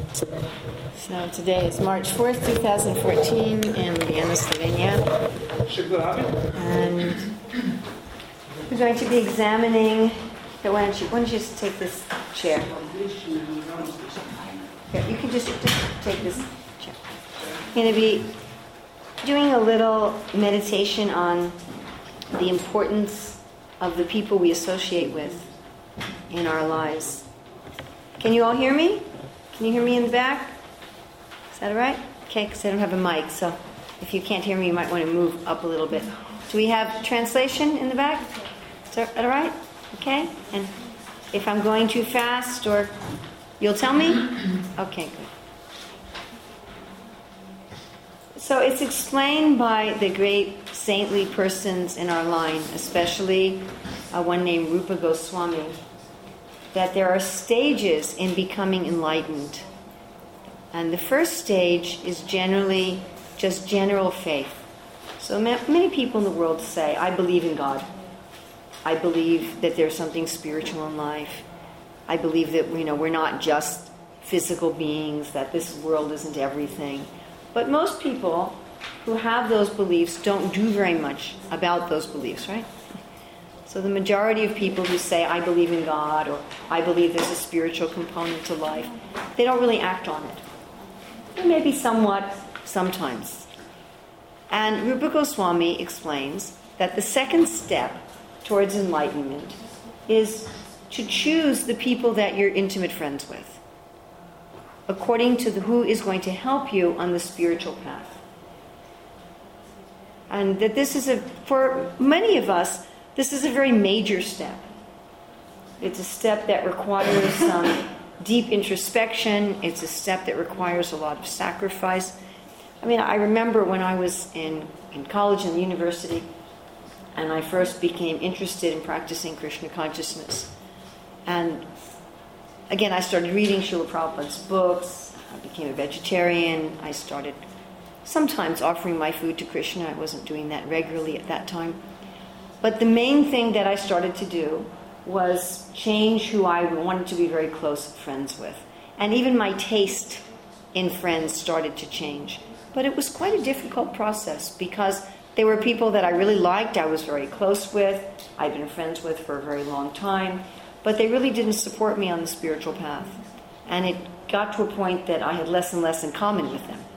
So today is March 4th, 2014 in Vienna, Slovenia. And we're going to be examining... Why don't you just take this chair? Here, you can just take this chair. I'm going to be doing a little meditation on the importance of the people we associate with in our lives. Can you all hear me? Can you hear me in the back? Is that all right? Okay, because I don't have a mic, so if you can't hear me, you might want to move up a little bit. Do we have translation in the back? Is that all right? Okay? And if I'm going too fast, or you'll tell me? Okay, good. So it's explained by the great saintly persons in our line, especially one named Rupa Goswami, that there are stages in becoming enlightened. And the first stage is generally just general faith. So many people in the world say, I believe in God. I believe that there's something spiritual in life. I believe that we're not just physical beings, that this world isn't everything. But most people who have those beliefs don't do very much about those beliefs, right? So the majority of people who say, I believe in God, or I believe there's a spiritual component to life, they don't really act on it. Maybe somewhat, sometimes. And Rupa Goswami explains that the second step towards enlightenment is to choose the people that you're intimate friends with, according to who is going to help you on the spiritual path. And that this is for many of us, this is a very major step. It's a step that requires some deep introspection. It's a step that requires a lot of sacrifice. I remember when I was in college and university, and I first became interested in practicing Krishna consciousness. And again, I started reading Srila Prabhupada's books. I became a vegetarian. I started sometimes offering my food to Krishna. I wasn't doing that regularly at that time. But the main thing that I started to do was change who I wanted to be very close friends with. And even my taste in friends started to change. But it was quite a difficult process because they were people that I really liked, I was very close with, I'd been friends with for a very long time, but they really didn't support me on the spiritual path. And it got to a point that I had less and less in common with them.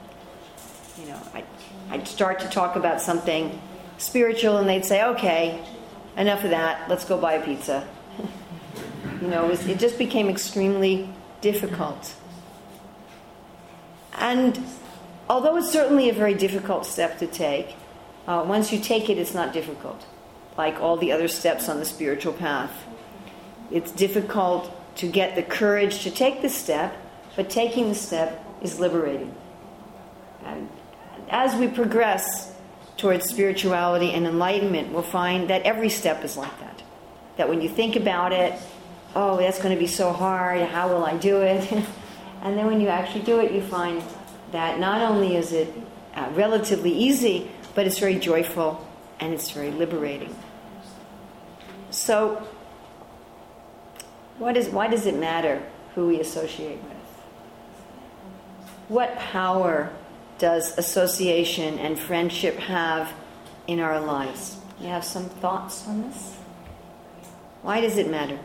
I'd start to talk about something spiritual and they'd say, okay, enough of that, let's go buy a pizza. It just became extremely difficult. And although it's certainly a very difficult step to take, once you take it, it's not difficult. Like all the other steps on the spiritual path. It's difficult to get the courage to take the step, but taking the step is liberating. And as we progress towards spirituality and enlightenment, we'll find that every step is like that. That when you think about it, oh, that's going to be so hard, how will I do it? And then when you actually do it, you find that not only is it relatively easy, but it's very joyful and it's very liberating. So, why does it matter who we associate with? What power does association and friendship have in our lives? You have some thoughts on this? Why does it matter?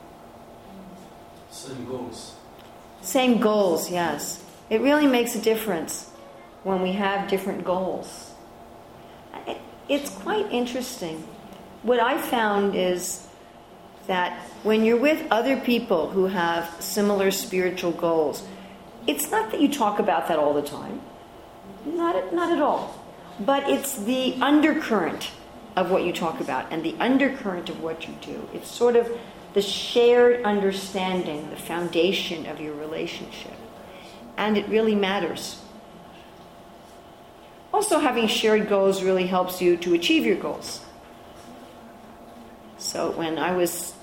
Same goals. Same goals, yes. It really makes a difference when we have different goals. It's quite interesting. What I found is that when you're with other people who have similar spiritual goals, it's not that you talk about that all the time. Not at all. But it's the undercurrent of what you talk about and the undercurrent of what you do. It's sort of the shared understanding, the foundation of your relationship. And it really matters. Also, having shared goals really helps you to achieve your goals. So when I was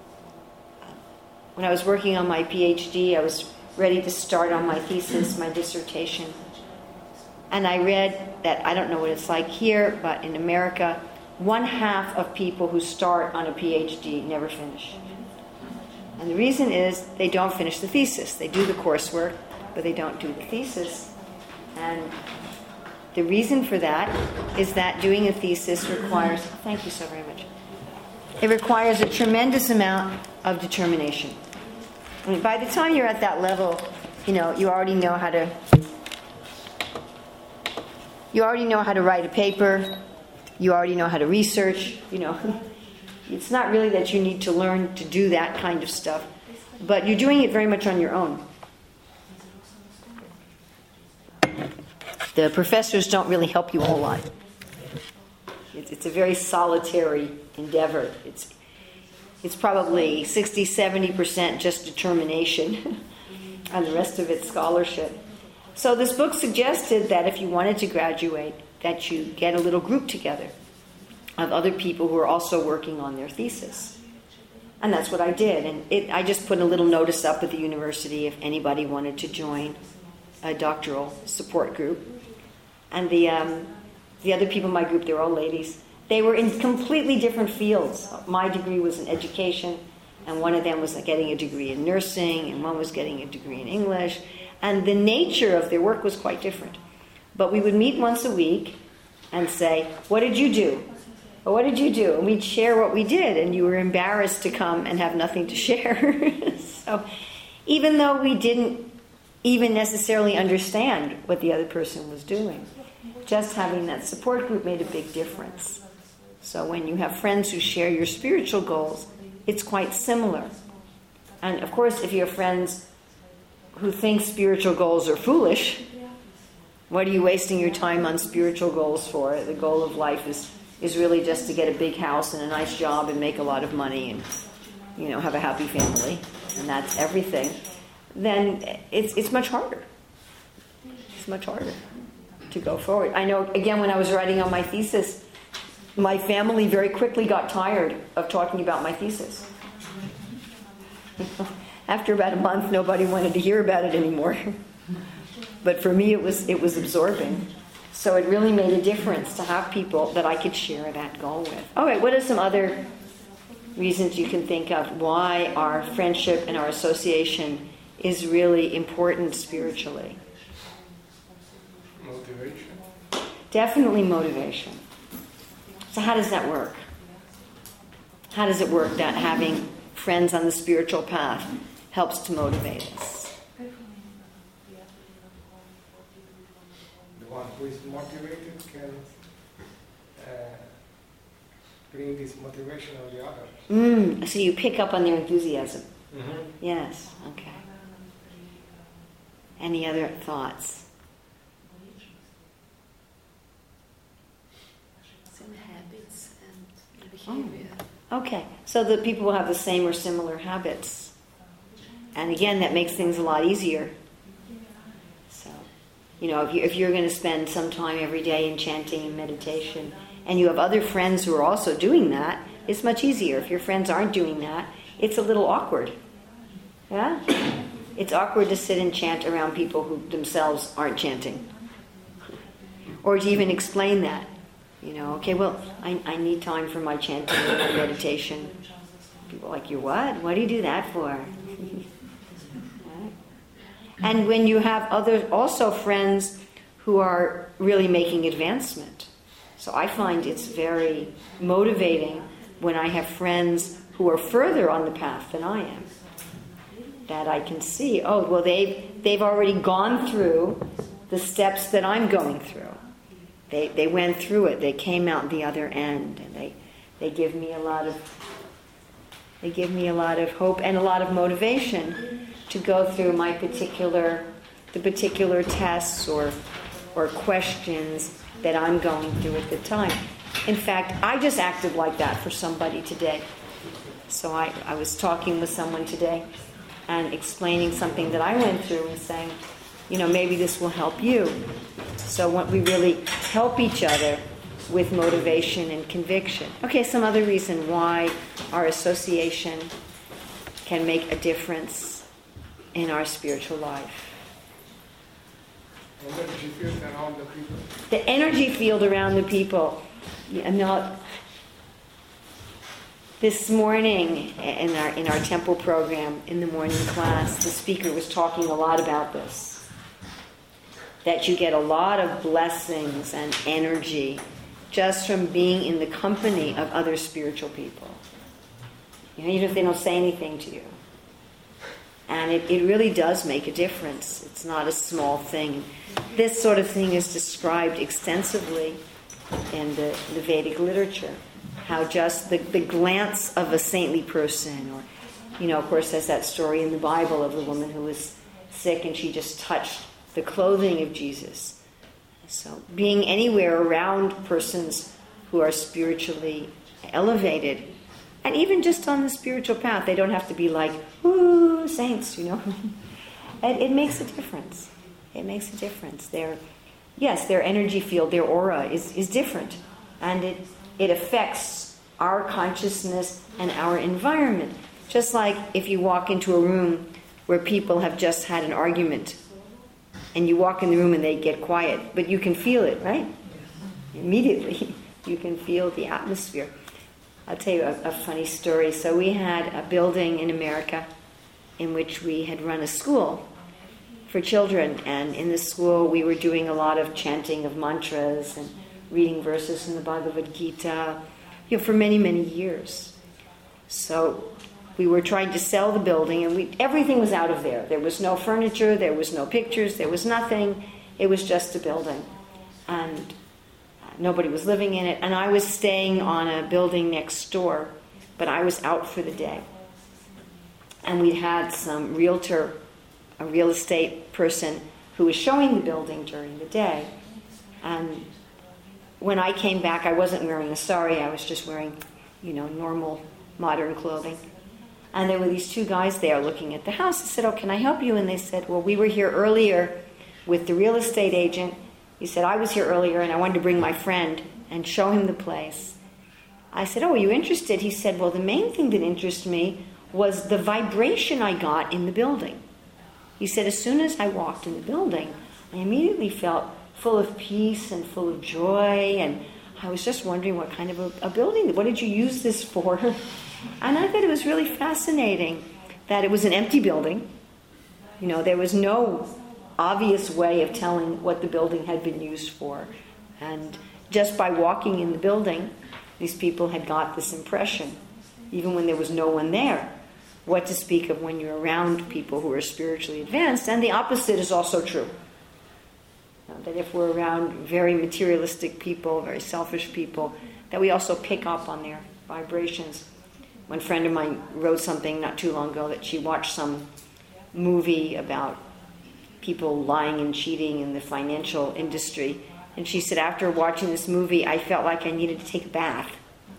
working on my PhD, I was ready to start on my thesis, my dissertation. And I read that, I don't know what it's like here, but in America, 1/2 of people who start on a PhD never finish. And the reason is they don't finish the thesis. They do the coursework, but they don't do the thesis. And the reason for that is that doing a thesis requires, thank you so very much, it requires a tremendous amount of determination. I mean, by the time you're at that level, you already know how to write a paper, you already know how to research, It's not really that you need to learn to do that kind of stuff, but you're doing it very much on your own. The professors don't really help you a whole lot. It's a very solitary endeavor. It's probably 60-70% just determination and the rest of it scholarship. So this book suggested that if you wanted to graduate, that you get a little group together of other people who are also working on their thesis. And that's what I did. And I just put a little notice up at the university if anybody wanted to join a doctoral support group. And the other people in my group, they were all ladies. They were in completely different fields. My degree was in education, and one of them was getting a degree in nursing, and one was getting a degree in English. And the nature of their work was quite different. But we would meet once a week and say, what did you do? Well, what did you do? And we'd share what we did, and you were embarrassed to come and have nothing to share. So even though we didn't even necessarily understand what the other person was doing, just having that support group made a big difference. So when you have friends who share your spiritual goals, it's quite similar. And of course, if you have friends who think spiritual goals are foolish, what are you wasting your time on spiritual goals for? The goal of life is really just to get a big house and a nice job and make a lot of money and, have a happy family, and that's everything. Then it's much harder. It's much harder to go forward. I know, again, when I was writing on my thesis, my family very quickly got tired of talking about my thesis. After about a month, nobody wanted to hear about it anymore. But for me, it was absorbing. So it really made a difference to have people that I could share that goal with. All right, what are some other reasons you can think of why our friendship and our association is really important spiritually? Motivation. Definitely motivation. So how does that work? How does it work that having friends on the spiritual path helps to motivate us? The one who is motivated can bring this motivation on the others. So you pick up on their enthusiasm. Mm-hmm. Yes, okay. Any other thoughts? Some habits and behavior. Okay, so the people will have the same or similar habits. And again, that makes things a lot easier. So, if you're going to spend some time every day in chanting and meditation, and you have other friends who are also doing that, it's much easier. If your friends aren't doing that, it's a little awkward. Yeah? It's awkward to sit and chant around people who themselves aren't chanting. Or to even explain that. Okay, well, I need time for my chanting and my meditation. People are like, you what? What do you do that for? And when you have also friends who are really making advancement. So I find it's very motivating when I have friends who are further on the path than I am. That I can see, they've already gone through the steps that I'm going through. They went through it. They came out the other end, and they give me a lot of hope and a lot of motivation to go through the particular tests or questions that I'm going through at the time. In fact, I just acted like that for somebody today. So I was talking with someone today and explaining something that I went through and saying, maybe this will help you. So we really help each other with motivation and conviction. Okay, some other reason why our association can make a difference in our spiritual life. Energy field around the people. The energy field around the people. This morning in our temple program, in the morning class, the speaker was talking a lot about this. that you get a lot of blessings and energy just from being in the company of other spiritual people. Even if they don't say anything to you. And it really does make a difference. It's not a small thing. This sort of thing is described extensively in the Vedic literature. How just the glance of a saintly person, or, of course, there's that story in the Bible of the woman who was sick and she just touched the clothing of Jesus. So being anywhere around persons who are spiritually elevated, and even just on the spiritual path, they don't have to be like, ooh, saints, It makes a difference. It makes a difference. Their energy field, their aura is different. And it affects our consciousness and our environment. Just like if you walk into a room where people have just had an argument, and you walk in the room and they get quiet, but you can feel it, right? Immediately, you can feel the atmosphere. I'll tell you a funny story. So we had a building in America in which we had run a school for children, and in the school we were doing a lot of chanting of mantras and reading verses in the Bhagavad Gita, for many, many years. So we were trying to sell the building, and everything was out of there. There was no furniture, there was no pictures, there was nothing. It was just a building. And nobody was living in it. And I was staying on a building next door, but I was out for the day. And we had some realtor, a real estate person, who was showing the building during the day. And when I came back, I wasn't wearing a sari. I was just wearing, normal modern clothing. And there were these two guys there looking at the house. I said, "Oh, can I help you?" And they said, "Well, we were here earlier with the real estate agent." He said, "I was here earlier and I wanted to bring my friend and show him the place." I said, "Oh, are you interested?" He said, "Well, the main thing that interested me was the vibration I got in the building." He said, "As soon as I walked in the building, I immediately felt full of peace and full of joy, and I was just wondering what kind of a building, what did you use this for?" And I thought it was really fascinating that it was an empty building. There was no obvious way of telling what the building had been used for. And just by walking in the building, these people had got this impression, even when there was no one there. What to speak of when you're around people who are spiritually advanced. And the opposite is also true. That if we're around very materialistic people, very selfish people, that we also pick up on their vibrations. One friend of mine wrote something not too long ago that she watched some movie about people lying and cheating in the financial industry. And she said, after watching this movie, I felt like I needed to take a bath.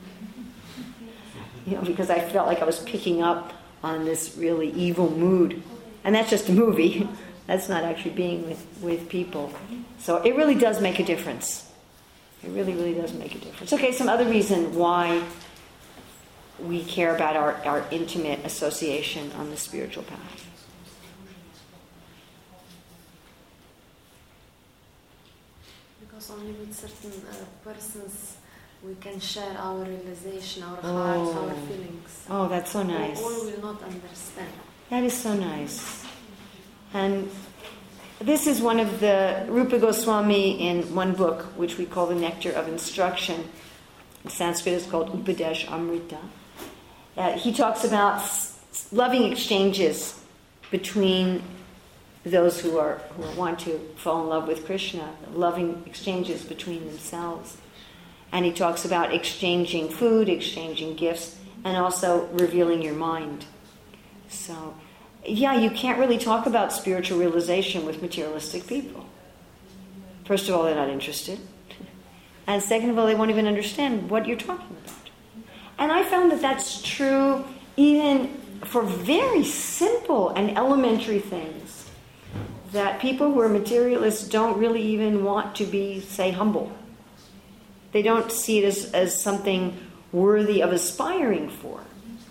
Because I felt like I was picking up on this really evil mood. And that's just a movie. That's not actually being with people. So it really does make a difference. It really, really does make a difference. Okay, some other reason why we care about our intimate association on the spiritual path. Because only with certain persons we can share our realization, our hearts, our feelings. Oh, that's so nice. All will not understand. That is so nice. And this is one of the Rupa Goswami in one book, which we call the Nectar of Instruction. In Sanskrit it's called Upadesh Amrita. He talks about loving exchanges between those who want to fall in love with Krishna, loving exchanges between themselves. And he talks about exchanging food, exchanging gifts, and also revealing your mind. So, you can't really talk about spiritual realization with materialistic people. First of all, they're not interested. And second of all, they won't even understand what you're talking about. And I found that that's true even for very simple and elementary things. That people who are materialists don't really even want to be, say, humble. They don't see it as something worthy of aspiring for.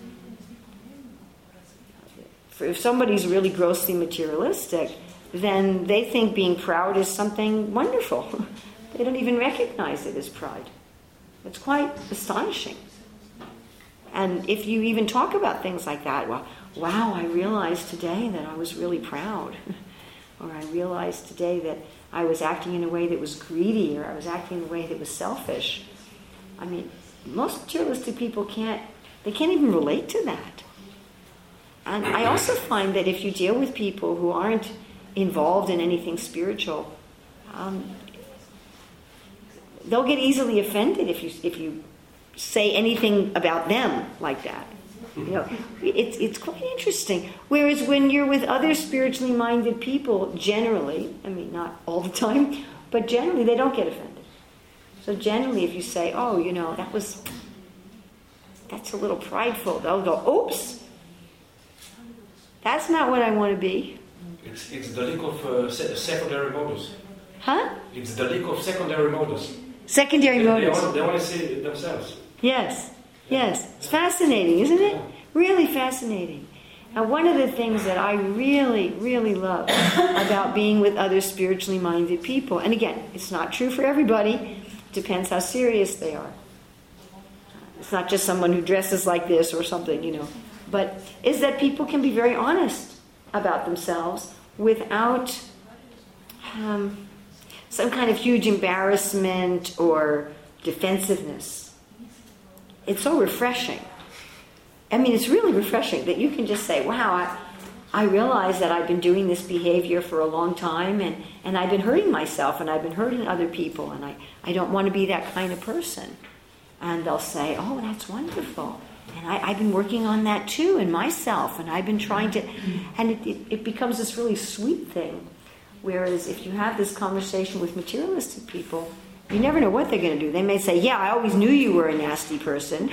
If somebody's really grossly materialistic, then they think being proud is something wonderful. They don't even recognize it as pride. It's quite astonishing. And if you even talk about things like that, wow, I realized today that I was really proud. Or I realized today that I was acting in a way that was greedy, or I was acting in a way that was selfish. I mean, most materialistic people can't even relate to that. And I also find that if you deal with people who aren't involved in anything spiritual, they'll get easily offended if you say anything about them like that. You know, it's quite interesting. Whereas when you're with other spiritually minded people, generally, I mean, not all the time, but generally they don't get offended. So generally, if you say, "Oh, you know, that's a little prideful," they'll go, "Oops, that's not what I want to be." It's the leak of secondary motives. Huh? It's the leak of secondary motives. Secondary motives. They want to see it themselves. Yes. It's fascinating, isn't it? Really fascinating. And one of the things that I really, really love about being with other spiritually minded people, and again, it's not true for everybody, depends how serious they are. It's not just someone who dresses like this or something, you know, but is that people can be very honest about themselves without some kind of huge embarrassment or defensiveness. It's so refreshing. I mean, it's really refreshing that you can just say, "Wow, I realize that I've been doing this behavior for a long time, and I've been hurting myself, and I've been hurting other people, and I don't want to be that kind of person." And they'll say, "Oh, that's wonderful. And I've been working on that too in myself, and I've been trying to..." And it becomes this really sweet thing. Whereas if you have this conversation with materialistic people, you never know what they're going to do. They may say, "Yeah, I always knew you were a nasty person."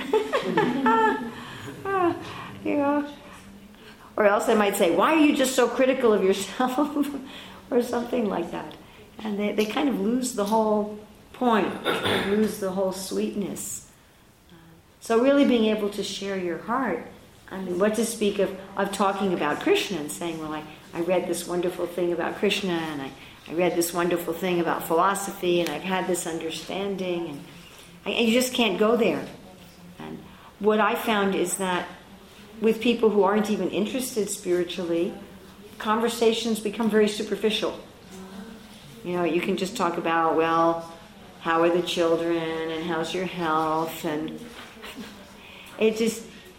You know, or else they might say, "Why are you just so critical of yourself?" or something like that. And they kind of lose the whole point, they lose the whole sweetness. So really being able to share your heart, I mean, what to speak of talking about Krishna and saying, "Well, I read this wonderful thing about Krishna, and I read this wonderful thing about philosophy, and I've had this understanding," and you just can't go there. And what I found is that with people who aren't even interested spiritually, conversations become very superficial. You know, you can just talk about, well, how are the children, and how's your health, and it just,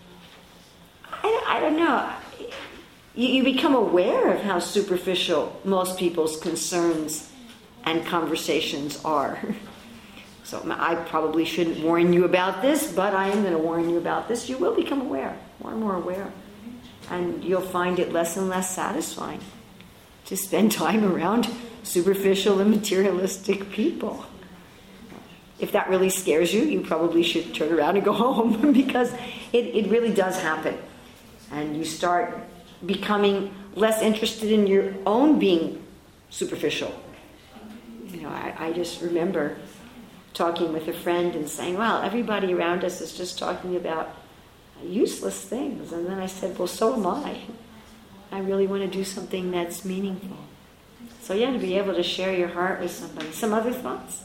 I don't know. You become aware of how superficial most people's concerns and conversations are. So I probably shouldn't warn you about this, but I am going to warn you about this. You will become aware, more and more aware. And you'll find it less and less satisfying to spend time around superficial and materialistic people. If that really scares you, you probably should turn around and go home, because it really does happen. And you start becoming less interested in your own being superficial. You know, I just remember talking with a friend and saying, "Well, everybody around us is just talking about useless things." And then I said, "Well, so am I. I really want to do something that's meaningful." So yeah, to be able to share your heart with somebody. Some other thoughts?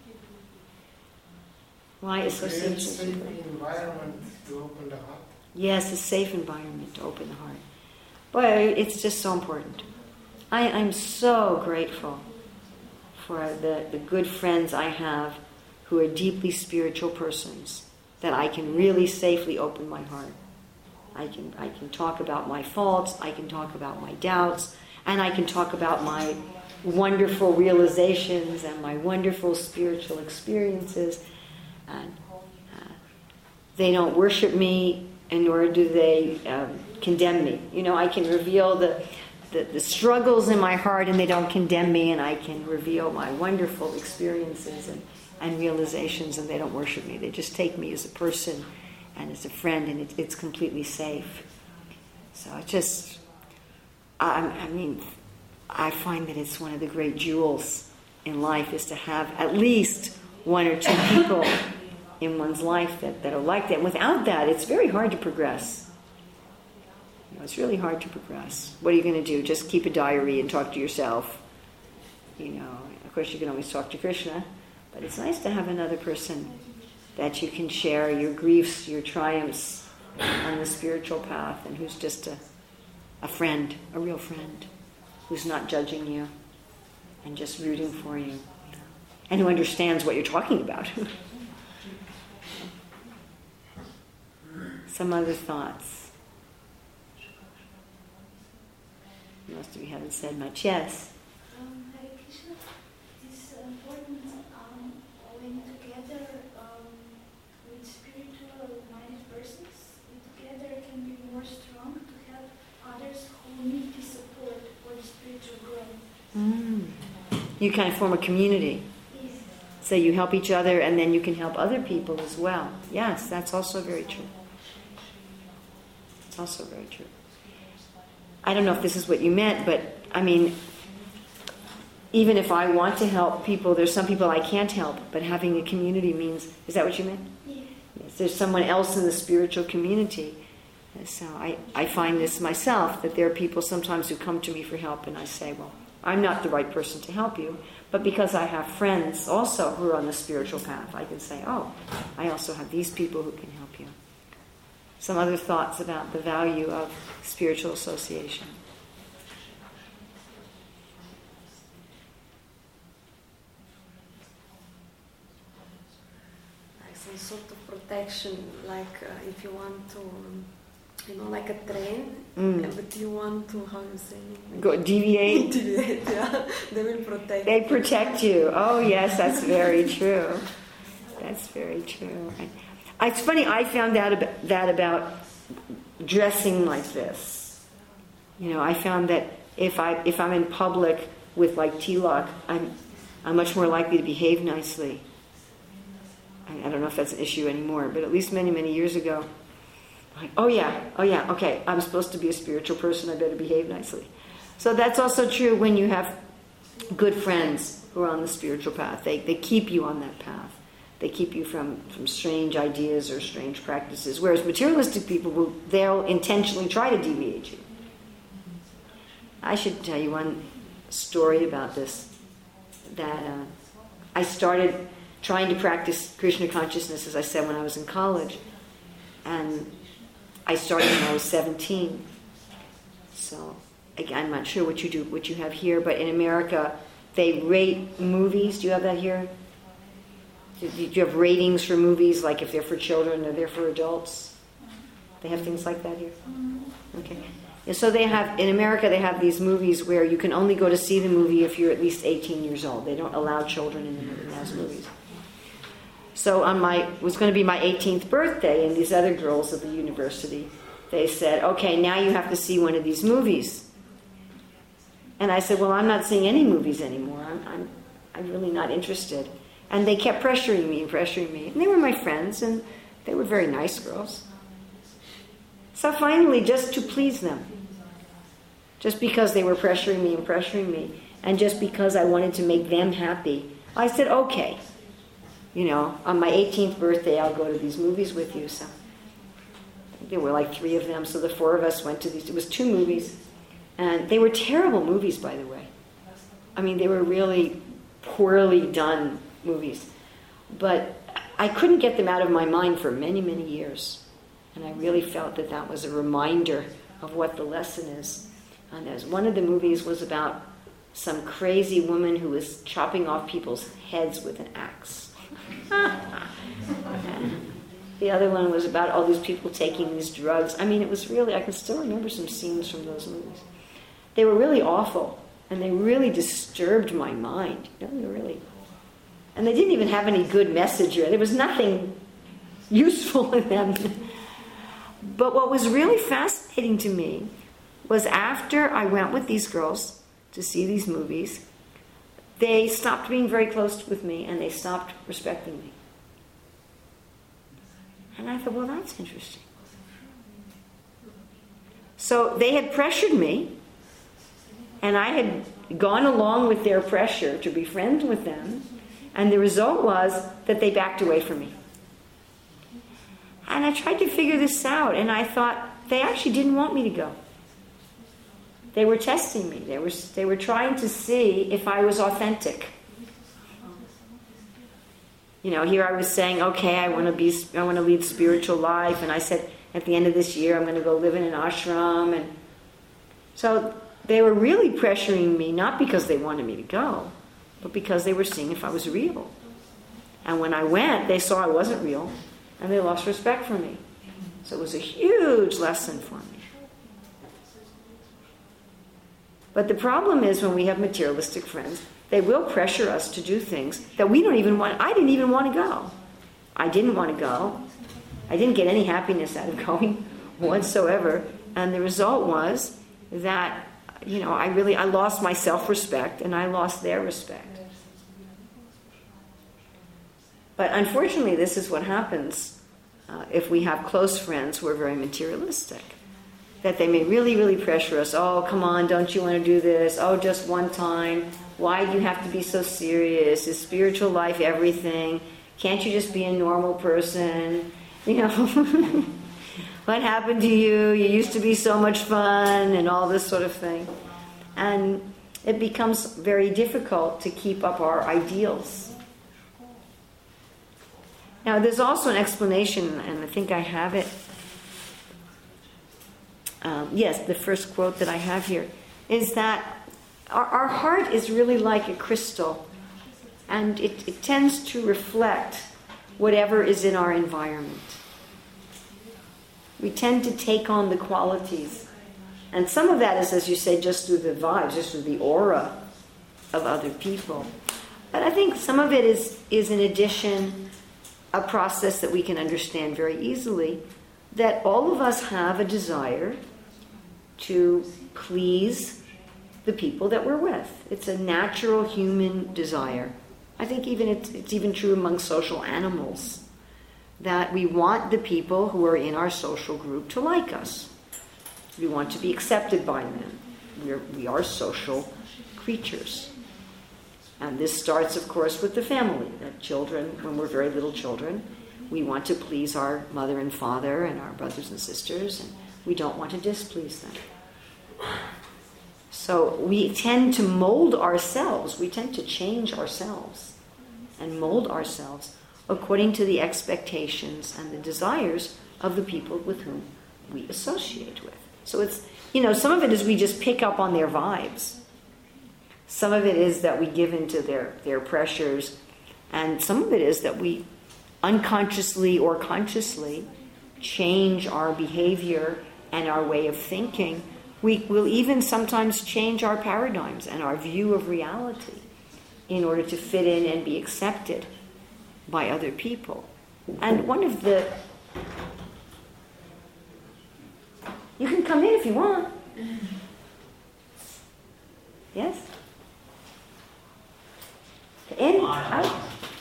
Why association? Create safe environment to open the heart. Yes, a safe environment to open the heart. Boy, it's just so important. I'm so grateful for the good friends I have who are deeply spiritual persons, that I can really safely open my heart. I can talk about my faults, I can talk about my doubts, and I can talk about my wonderful realizations and my wonderful spiritual experiences. And they don't worship me, and nor do they condemn me. You know, I can reveal the struggles in my heart, and they don't condemn me, and I can reveal my wonderful experiences and realizations, and they don't worship me. They just take me as a person and as a friend, and it's completely safe. So it just, I mean, I find that it's one of the great jewels in life is to have at least one or two people in one's life that are like that. And without that, it's very hard to progress. You know, it's really hard to progress. What are you going to do? Just keep a diary and talk to yourself? You know, of course you can always talk to Krishna, but it's nice to have another person that you can share your griefs, your triumphs on the spiritual path, and who's just a friend, a real friend, who's not judging you. and just rooting for you, and who understands what you're talking about. Some other thoughts? Most of you haven't said much. Yes? Hare Krishna, this important when together with spiritual-minded persons, we together can be more strong to help others who need the support for the spiritual growth. You kind of form a community. Yes. So you help each other, and then you can help other people as well. Yes, that's also very true. It's also very true. I don't know if this is what you meant, but I mean, even if I want to help people, there's some people I can't help, but having a community means, is that what you meant? Yes. Yes, there's someone else in the spiritual community. And so I find this myself, that there are people sometimes who come to me for help, and I say, well, I'm not the right person to help you, but because I have friends also who are on the spiritual path, I can say, oh, I also have these people who can help you. Some other thoughts about the value of spiritual association. Like some sort of protection, like if you want to, like a train, but you want to, how you say? Go deviate. Deviate, yeah. They will protect. They protect you. Oh yes, that's very true. That's very true. It's funny, I found out about dressing like this. I found that if I'm in public with like tilak, I'm much more likely to behave nicely. I don't know if that's an issue anymore, but at least many, many years ago, like, oh yeah, okay, I'm supposed to be a spiritual person, I better behave nicely. So that's also true when you have good friends who are on the spiritual path. They keep you on that path. They keep you from strange ideas or strange practices. Whereas materialistic people, they'll intentionally try to deviate you. I should tell you one story about this. That I started trying to practice Krishna consciousness, as I said, when I was in college. And I started when I was 17. So, again, I'm not sure what you have here, but in America, they rate movies. Do you have that here? Do you have ratings for movies, like if they're for children or they're for adults? They have things like that here? Okay. And so in America, they have these movies where you can only go to see the movie if you're at least 18 years old. They don't allow children in those movies. So it was going to be my 18th birthday, and these other girls at the university, they said, okay, now you have to see one of these movies. And I said, well, I'm not seeing any movies anymore. I'm really not interested. And they kept pressuring me. And they were my friends, and they were very nice girls. So finally, just to please them, just because they were pressuring me, and just because I wanted to make them happy, I said, okay, on my 18th birthday, I'll go to these movies with you. So there were like 3 of them, so the 4 of us went to these. It was 2 movies, and they were terrible movies, by the way. I mean, they were really poorly done movies. But I couldn't get them out of my mind for many, many years. And I really felt that was a reminder of what the lesson is. And one of the movies was about some crazy woman who was chopping off people's heads with an axe. The other one was about all these people taking these drugs. I mean, it was really, I can still remember some scenes from those movies. They were really awful, and they really disturbed my mind. And they didn't even have any good message. There was nothing useful in them. But what was really fascinating to me was after I went with these girls to see these movies, they stopped being very close with me, and they stopped respecting me. And I thought, well, that's interesting. So they had pressured me, and I had gone along with their pressure to be friends with them, and the result was that they backed away from me. And I tried to figure this out, and I thought, they actually didn't want me to go. They were testing me. They were trying to see if I was authentic. Here I was saying, okay, I want to lead spiritual life, and I said, at the end of this year, I'm going to go live in an ashram, and so they were really pressuring me, not because they wanted me to go, but because they were seeing if I was real. And when I went, they saw I wasn't real, and they lost respect for me. So it was a huge lesson for me. But the problem is when we have materialistic friends, they will pressure us to do things that we don't even want. I didn't even want to go. I didn't want to go. I didn't get any happiness out of going whatsoever. And the result was that, I lost my self-respect and I lost their respect. But unfortunately, this is what happens if we have close friends who are very materialistic. That they may really, really pressure us. Oh, come on, don't you want to do this? Oh, just one time. Why do you have to be so serious? Is spiritual life everything? Can't you just be a normal person? What happened to you? You used to be so much fun and all this sort of thing. And it becomes very difficult to keep up our ideals. Now, there's also an explanation, and I think I have it. Yes, the first quote that I have here is that our heart is really like a crystal, and it tends to reflect whatever is in our environment. We tend to take on the qualities. And some of that is, as you say, just through the vibes, just through the aura of other people. But I think some of it is in addition a process that we can understand very easily, that all of us have a desire to please the people that we're with. It's a natural human desire. I think it's even true among social animals, that we want the people who are in our social group to like us. We want to be accepted by them. We are social creatures. And this starts, of course, with the family. That children, when we're very little children, we want to please our mother and father and our brothers and sisters, and we don't want to displease them. So we tend to mold ourselves, we tend to change ourselves and mold ourselves according to the expectations and the desires of the people with whom we associate with. So it's, some of it is we just pick up on their vibes. Some of it is that we give into their pressures, and some of it is that we unconsciously or consciously change our behavior and our way of thinking. We will even sometimes change our paradigms and our view of reality in order to fit in and be accepted by other people. And one of the... You can come in if you want. Yes? In? Out?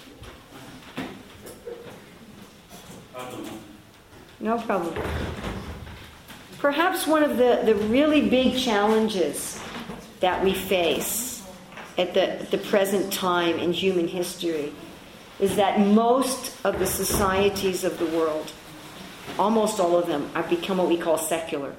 No problem. Perhaps one of the really big challenges that we face at the present time in human history is that most of the societies of the world, almost all of them, have become what we call secular.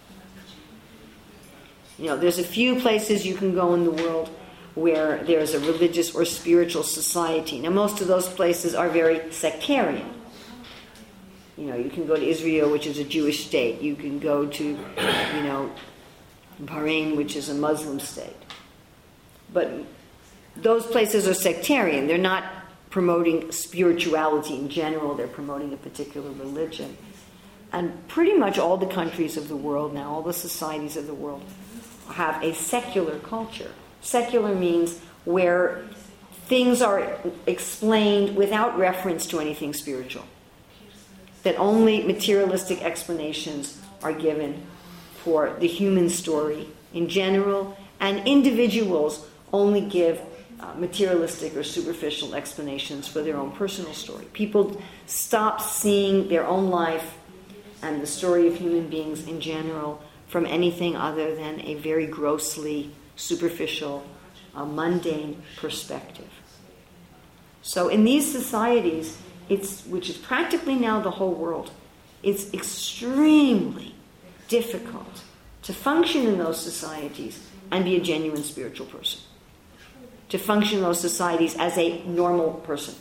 There's a few places you can go in the world where there's a religious or spiritual society. Now, most of those places are very sectarian. You can go to Israel, which is a Jewish state. You can go to, Bahrain, which is a Muslim state. But those places are sectarian. They're not promoting spirituality in general. They're promoting a particular religion. And pretty much all the countries of the world now, all the societies of the world, have a secular culture. Secular means where things are explained without reference to anything spiritual. That only materialistic explanations are given for the human story in general, and individuals only give materialistic or superficial explanations for their own personal story. People stop seeing their own life and the story of human beings in general from anything other than a very grossly superficial, mundane perspective. So in these societies, which is practically now the whole world, it's extremely difficult to function in those societies and be a genuine spiritual person. To function in those societies as a normal person.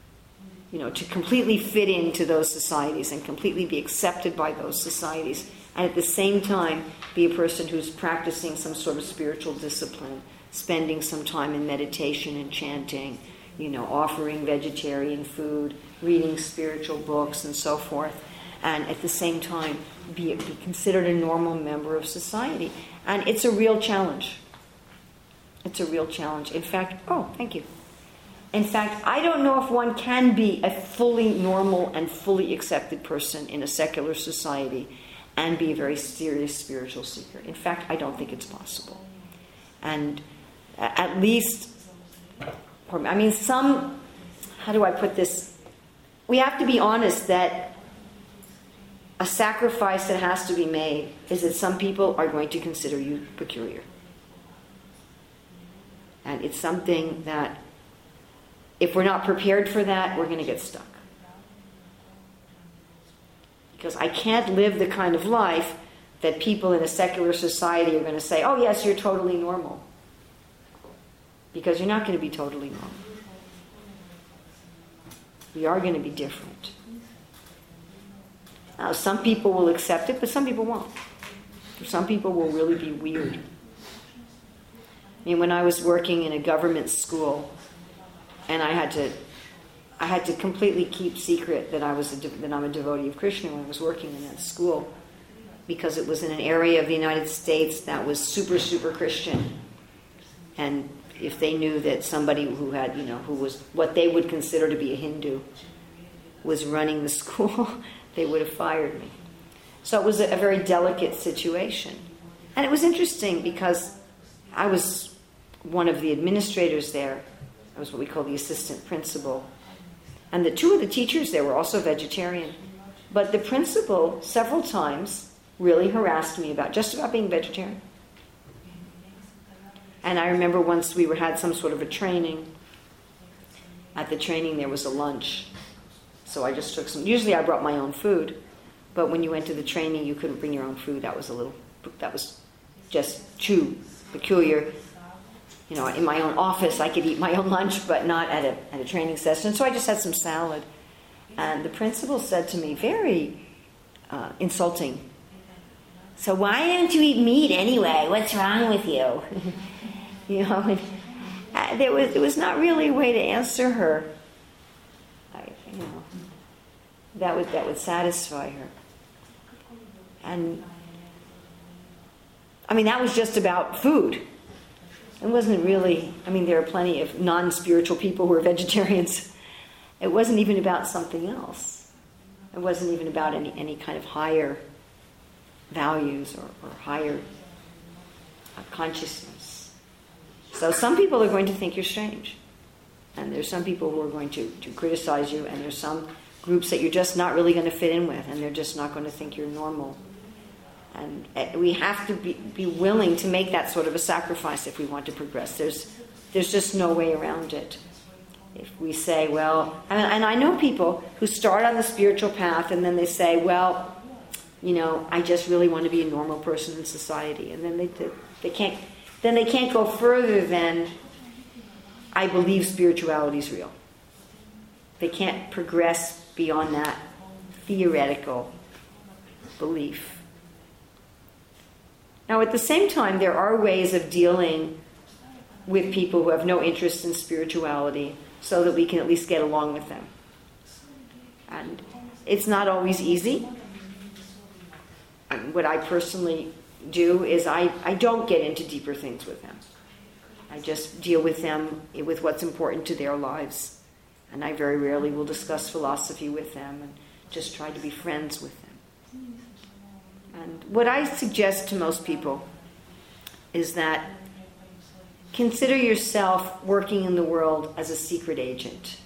To completely fit into those societies and completely be accepted by those societies and at the same time be a person who's practicing some sort of spiritual discipline, spending some time in meditation and chanting, offering vegetarian food, reading spiritual books and so forth, and at the same time be considered a normal member of society. And it's a real challenge. It's a real challenge. In fact, thank you. In fact, I don't know if one can be a fully normal and fully accepted person in a secular society and be a very serious spiritual seeker. In fact, I don't think it's possible. And at least, how do I put this? We have to be honest that a sacrifice that has to be made is that some people are going to consider you peculiar. And it's something that, if we're not prepared for that, we're going to get stuck. Because I can't live the kind of life that people in a secular society are going to say, oh yes, you're totally normal. Because you're not going to be totally normal. We are going to be different. Now, some people will accept it, but some people won't. Some people will really be weird. When I was working in a government school, and I had to completely keep secret that I'm a devotee of Krishna when I was working in that school, because it was in an area of the United States that was super, super Christian. And if they knew that somebody who had, who was what they would consider to be a Hindu was running the school, they would have fired me. So it was a very delicate situation. And it was interesting because I was one of the administrators there. I was what we call the assistant principal. And the two of the teachers there were also vegetarian. But the principal, several times, really harassed me about being vegetarian. And I remember once we had some sort of a training. At the training there was a lunch. So I just took some. Usually I brought my own food. But when you went to the training, you couldn't bring your own food. That was just too peculiar. In my own office, I could eat my own lunch, but not at a training session. So I just had some salad. And the principal said to me, very insulting, "So why don't you eat meat anyway? What's wrong with you?" There was not really a way to answer her. That would satisfy her. And that was just about food. It wasn't really, there are plenty of non-spiritual people who are vegetarians. It wasn't even about something else. It wasn't even about any kind of higher values or higher consciousness. So some people are going to think you're strange. And there's some people who are going to criticize you, and there's some groups that you're just not really going to fit in with, and they're just not going to think you're normal. And we have to be willing to make that sort of a sacrifice if we want to progress. There's just no way around it. If we say, and I know people who start on the spiritual path and then they say, I just really want to be a normal person in society. And then they can't go further than, I believe spirituality is real. They can't progress beyond that theoretical belief. Now, at the same time, there are ways of dealing with people who have no interest in spirituality so that we can at least get along with them. And it's not always easy. And what I personally do is I don't get into deeper things with them. I just deal with them with what's important to their lives. And I very rarely will discuss philosophy with them and just try to be friends with them. And what I suggest to most people is that consider yourself working in the world as a secret agent.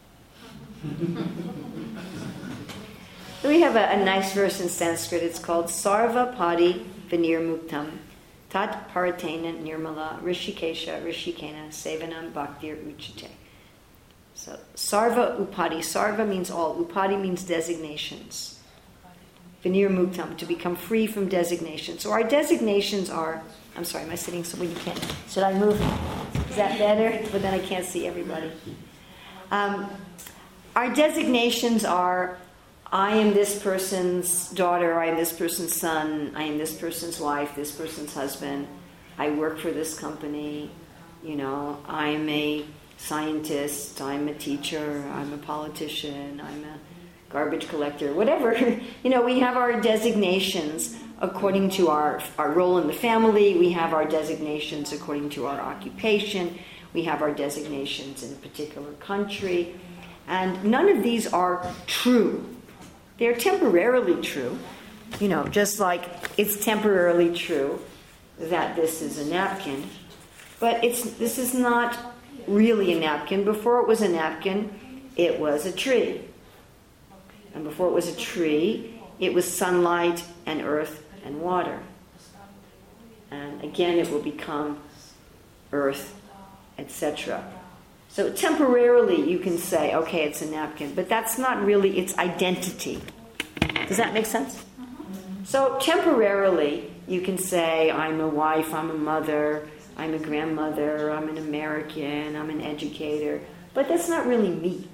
We have a nice verse in Sanskrit. It's called Sarva Padi Vinirmuktam Tat Paratena Nirmala Rishikesha Rishikena Sevanam Bhaktir Uchite. So Sarva Upadi. Sarva means all. Upadi means designations. Vinirmuktam, to become free from designations. So our designations are, I'm sorry, am I sitting somewhere you can't? Should I move? Is that better? But then I can't see everybody. Our designations are I am this person's daughter, I am this person's son, I am this person's wife, this person's husband, I work for this company, I'm a scientist, I'm a teacher, I'm a politician, I'm a garbage collector, whatever. We have our designations according to our role in the family, we have our designations according to our occupation, we have our designations in a particular country, and none of these are true. They're temporarily true, just like it's temporarily true that this is a napkin, but this is not really a napkin. Before it was a napkin, it was a tree. And before it was a tree, it was sunlight and earth and water. And again, it will become earth, etc. So temporarily you can say, okay, it's a napkin, but that's not really its identity. Does that make sense? So temporarily you can say, I'm a wife, I'm a mother, I'm a grandmother, I'm an American, I'm an educator, but that's not really me.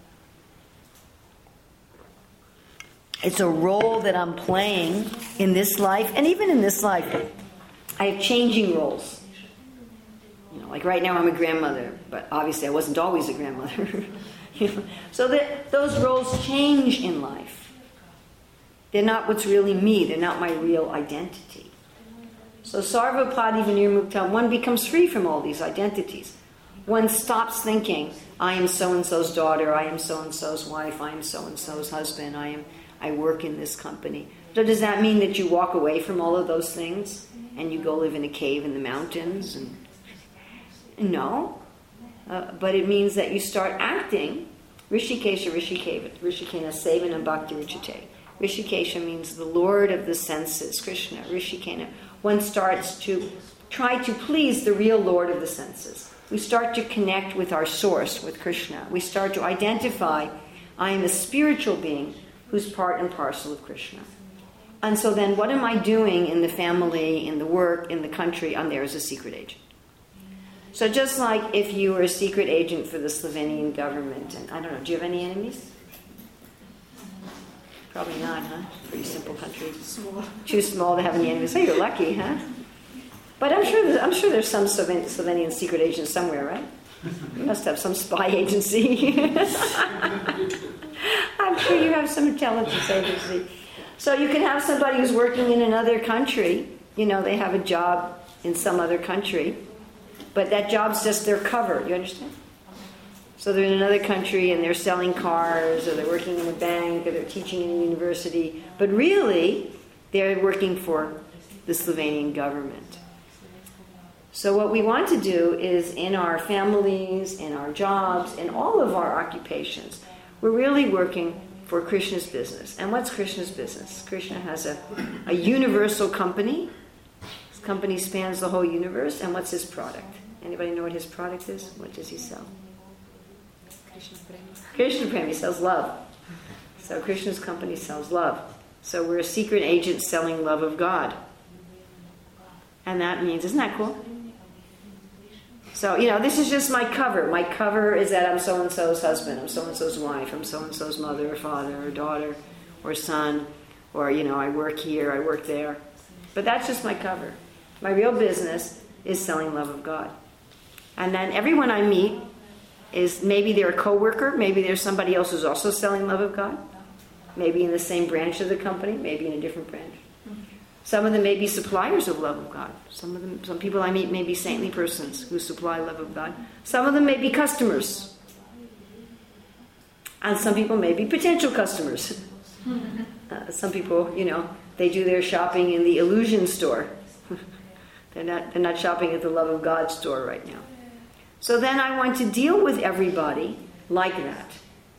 It's a role that I'm playing in this life, and even in this life, I have changing roles. Like right now I'm a grandmother, but obviously I wasn't always a grandmother. So that those roles change in life. They're not what's really me. They're not my real identity. So sarva padi vinirmukta, one becomes free from all these identities. One stops thinking, I am so-and-so's daughter, I am so-and-so's wife, I am so-and-so's husband, I work in this company. So does that mean that you walk away from all of those things and you go live in a cave in the mountains? No. But it means that you start acting. Rishikesha Rishikena Sevana Bhakti Ruchite. Rishikesha means the Lord of the senses, Krishna. Rishikena. One starts to try to please the real Lord of the senses. We start to connect with our source, with Krishna. We start to identify, I am a spiritual being who's part and parcel of Krishna. And so then what am I doing in the family, in the work, in the country? I'm there as a secret agent. So just like if you were a secret agent for the Slovenian government, and I don't know, do you have any enemies? Probably not, huh? Pretty simple country. Small. Too small to have any enemies. So you're lucky, huh? But I'm sure there's some Slovenian secret agent somewhere, right? You must have some spy agency. I'm sure you have some intelligence agency. So you can have somebody who's working in another country. They have a job in some other country. But that job's just their cover, you understand? So they're in another country and they're selling cars, or they're working in a bank, or they're teaching in a university. But really, they're working for the Slovenian government. So what we want to do is in our families, in our jobs, in all of our occupations, we're really working for Krishna's business. And what's Krishna's business? Krishna has a universal company. His company spans the whole universe. And what's his product? Anybody know what his product is? What does he sell? Krishna Prem. He sells love. So Krishna's company sells love. So we're a secret agent selling love of God. And that means, isn't that cool? So, this is just my cover. My cover is that I'm so-and-so's husband, I'm so-and-so's wife, I'm so-and-so's mother or father or daughter or son, or, I work here, I work there. But that's just my cover. My real business is selling love of God. And then everyone I meet is, maybe they're a co-worker, maybe there's somebody else who's also selling love of God, maybe in the same branch of the company, maybe in a different branch. Some of them may be suppliers of love of God. Some people I meet may be saintly persons who supply love of God. Some of them may be customers. And some people may be potential customers. Some people, they do their shopping in the illusion store. They're not shopping at the love of God store right now. So then I want to deal with everybody like that.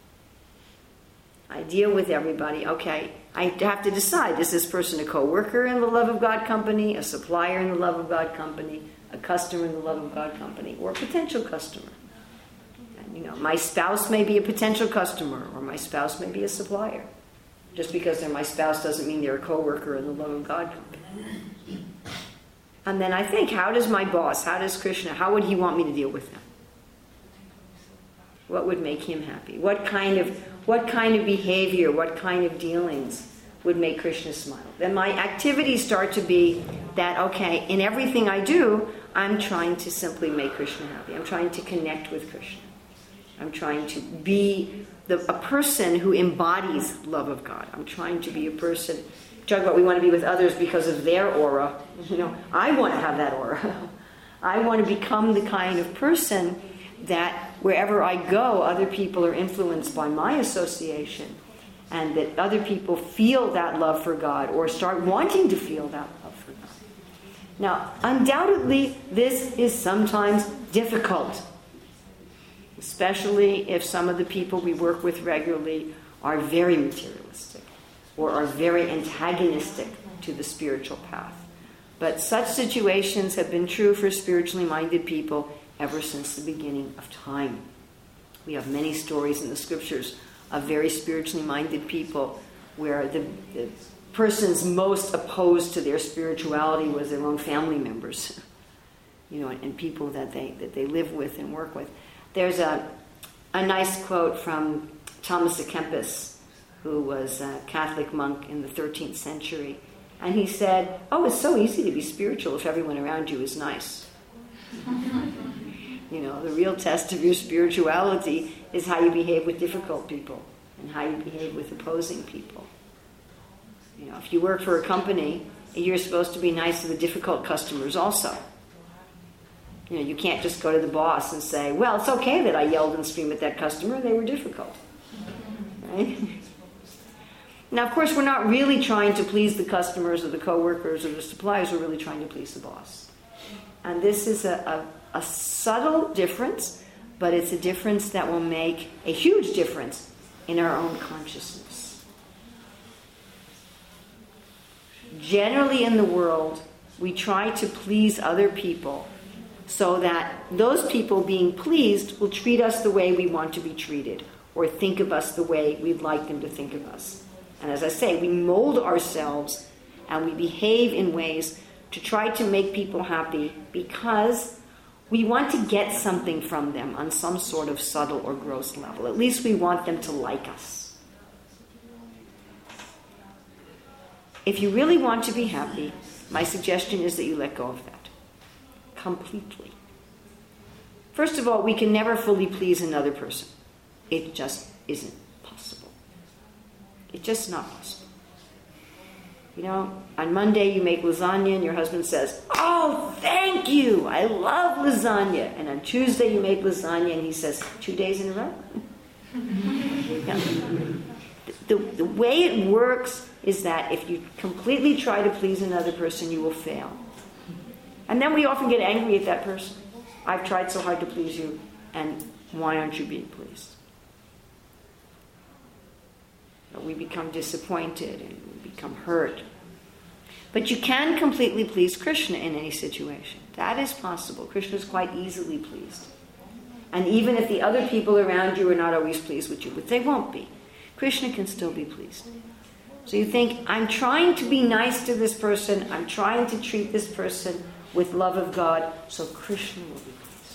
I deal with everybody, okay. I have to decide, is this person a co-worker in the love of God company, a supplier in the love of God company, a customer in the love of God company, or a potential customer? And, my spouse may be a potential customer, or my spouse may be a supplier. Just because they're my spouse doesn't mean they're a co-worker in the love of God company. And then I think, how does my boss, how does Krishna, how would he want me to deal with them? What would make him happy? What kind of what kind of behavior, what kind of dealings would make Krishna smile. Then my activities start to be that, okay, in everything I do, I'm trying to simply make Krishna happy. I'm trying to connect with Krishna. I'm trying to be a person who embodies love of God. I'm trying to be a person. Talk about we want to be with others because of their aura. I want to have that aura. I want to become the kind of person that wherever I go, other people are influenced by my association, and that other people feel that love for God or start wanting to feel that love for God. Now, undoubtedly, this is sometimes difficult, especially if some of the people we work with regularly are very materialistic or are very antagonistic to the spiritual path. But such situations have been true for spiritually minded people ever since the beginning of time. We have many stories in the scriptures of very spiritually minded people where the persons most opposed to their spirituality was their own family members, and people that they live with and work with. There's a nice quote from Thomas à Kempis, who was a Catholic monk in the 13th century. And he said, it's so easy to be spiritual if everyone around you is nice. The real test of your spirituality is how you behave with difficult people and how you behave with opposing people. If you work for a company, you're supposed to be nice to the difficult customers also. You can't just go to the boss and say, well, it's okay that I yelled and screamed at that customer. They were difficult. Right? Now, of course, we're not really trying to please the customers or the co-workers or the suppliers. We're really trying to please the boss. And this is a subtle difference, but it's a difference that will make a huge difference in our own consciousness. Generally in the world, we try to please other people so that those people being pleased will treat us the way we want to be treated or think of us the way we'd like them to think of us. And as I say, we mold ourselves and we behave in ways to try to make people happy because we want to get something from them on some sort of subtle or gross level. At least we want them to like us. If you really want to be happy, my suggestion is that you let go of that completely. First of all, we can never fully please another person. It just isn't possible. It's just not possible. On Monday you make lasagna and your husband says, oh, thank you, I love lasagna. And on Tuesday you make lasagna and he says, 2 days in a row? The way it works is that if you completely try to please another person, you will fail. And then we often get angry at that person. I've tried so hard to please you, and why aren't you being pleased? We become disappointed and we become hurt. But you can completely please Krishna in any situation. That is possible. Krishna is quite easily pleased. And even if the other people around you are not always pleased with you, but they won't be, Krishna can still be pleased. So you think, I'm trying to be nice to this person, I'm trying to treat this person with love of God, so Krishna will be pleased.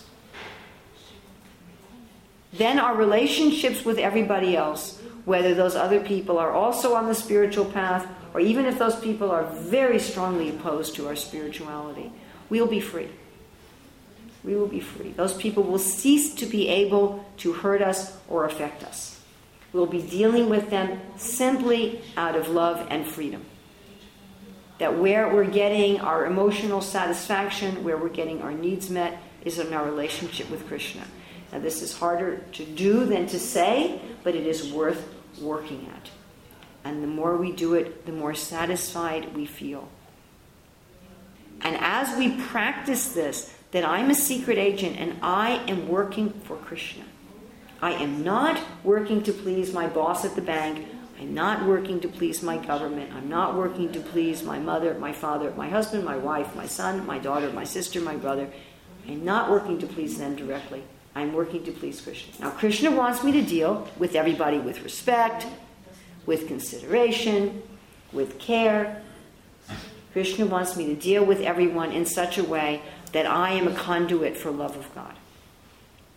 Then our relationships with everybody else, whether those other people are also on the spiritual path, or even if those people are very strongly opposed to our spirituality, we'll be free. We will be free. Those people will cease to be able to hurt us or affect us. We'll be dealing with them simply out of love and freedom. That where we're getting our emotional satisfaction, where we're getting our needs met, is in our relationship with Krishna. Now this is harder to do than to say, but it is worth working at. And the more we do it, the more satisfied we feel. And as we practice this, that I'm a secret agent and I am working for Krishna. I am not working to please my boss at the bank. I'm not working to please my government. I'm not working to please my mother, my father, my husband, my wife, my son, my daughter, my sister, my brother. I'm not working to please them directly. I'm working to please Krishna. Now, Krishna wants me to deal with everybody with respect, with consideration, with care. Krishna wants me to deal with everyone in such a way that I am a conduit for love of God.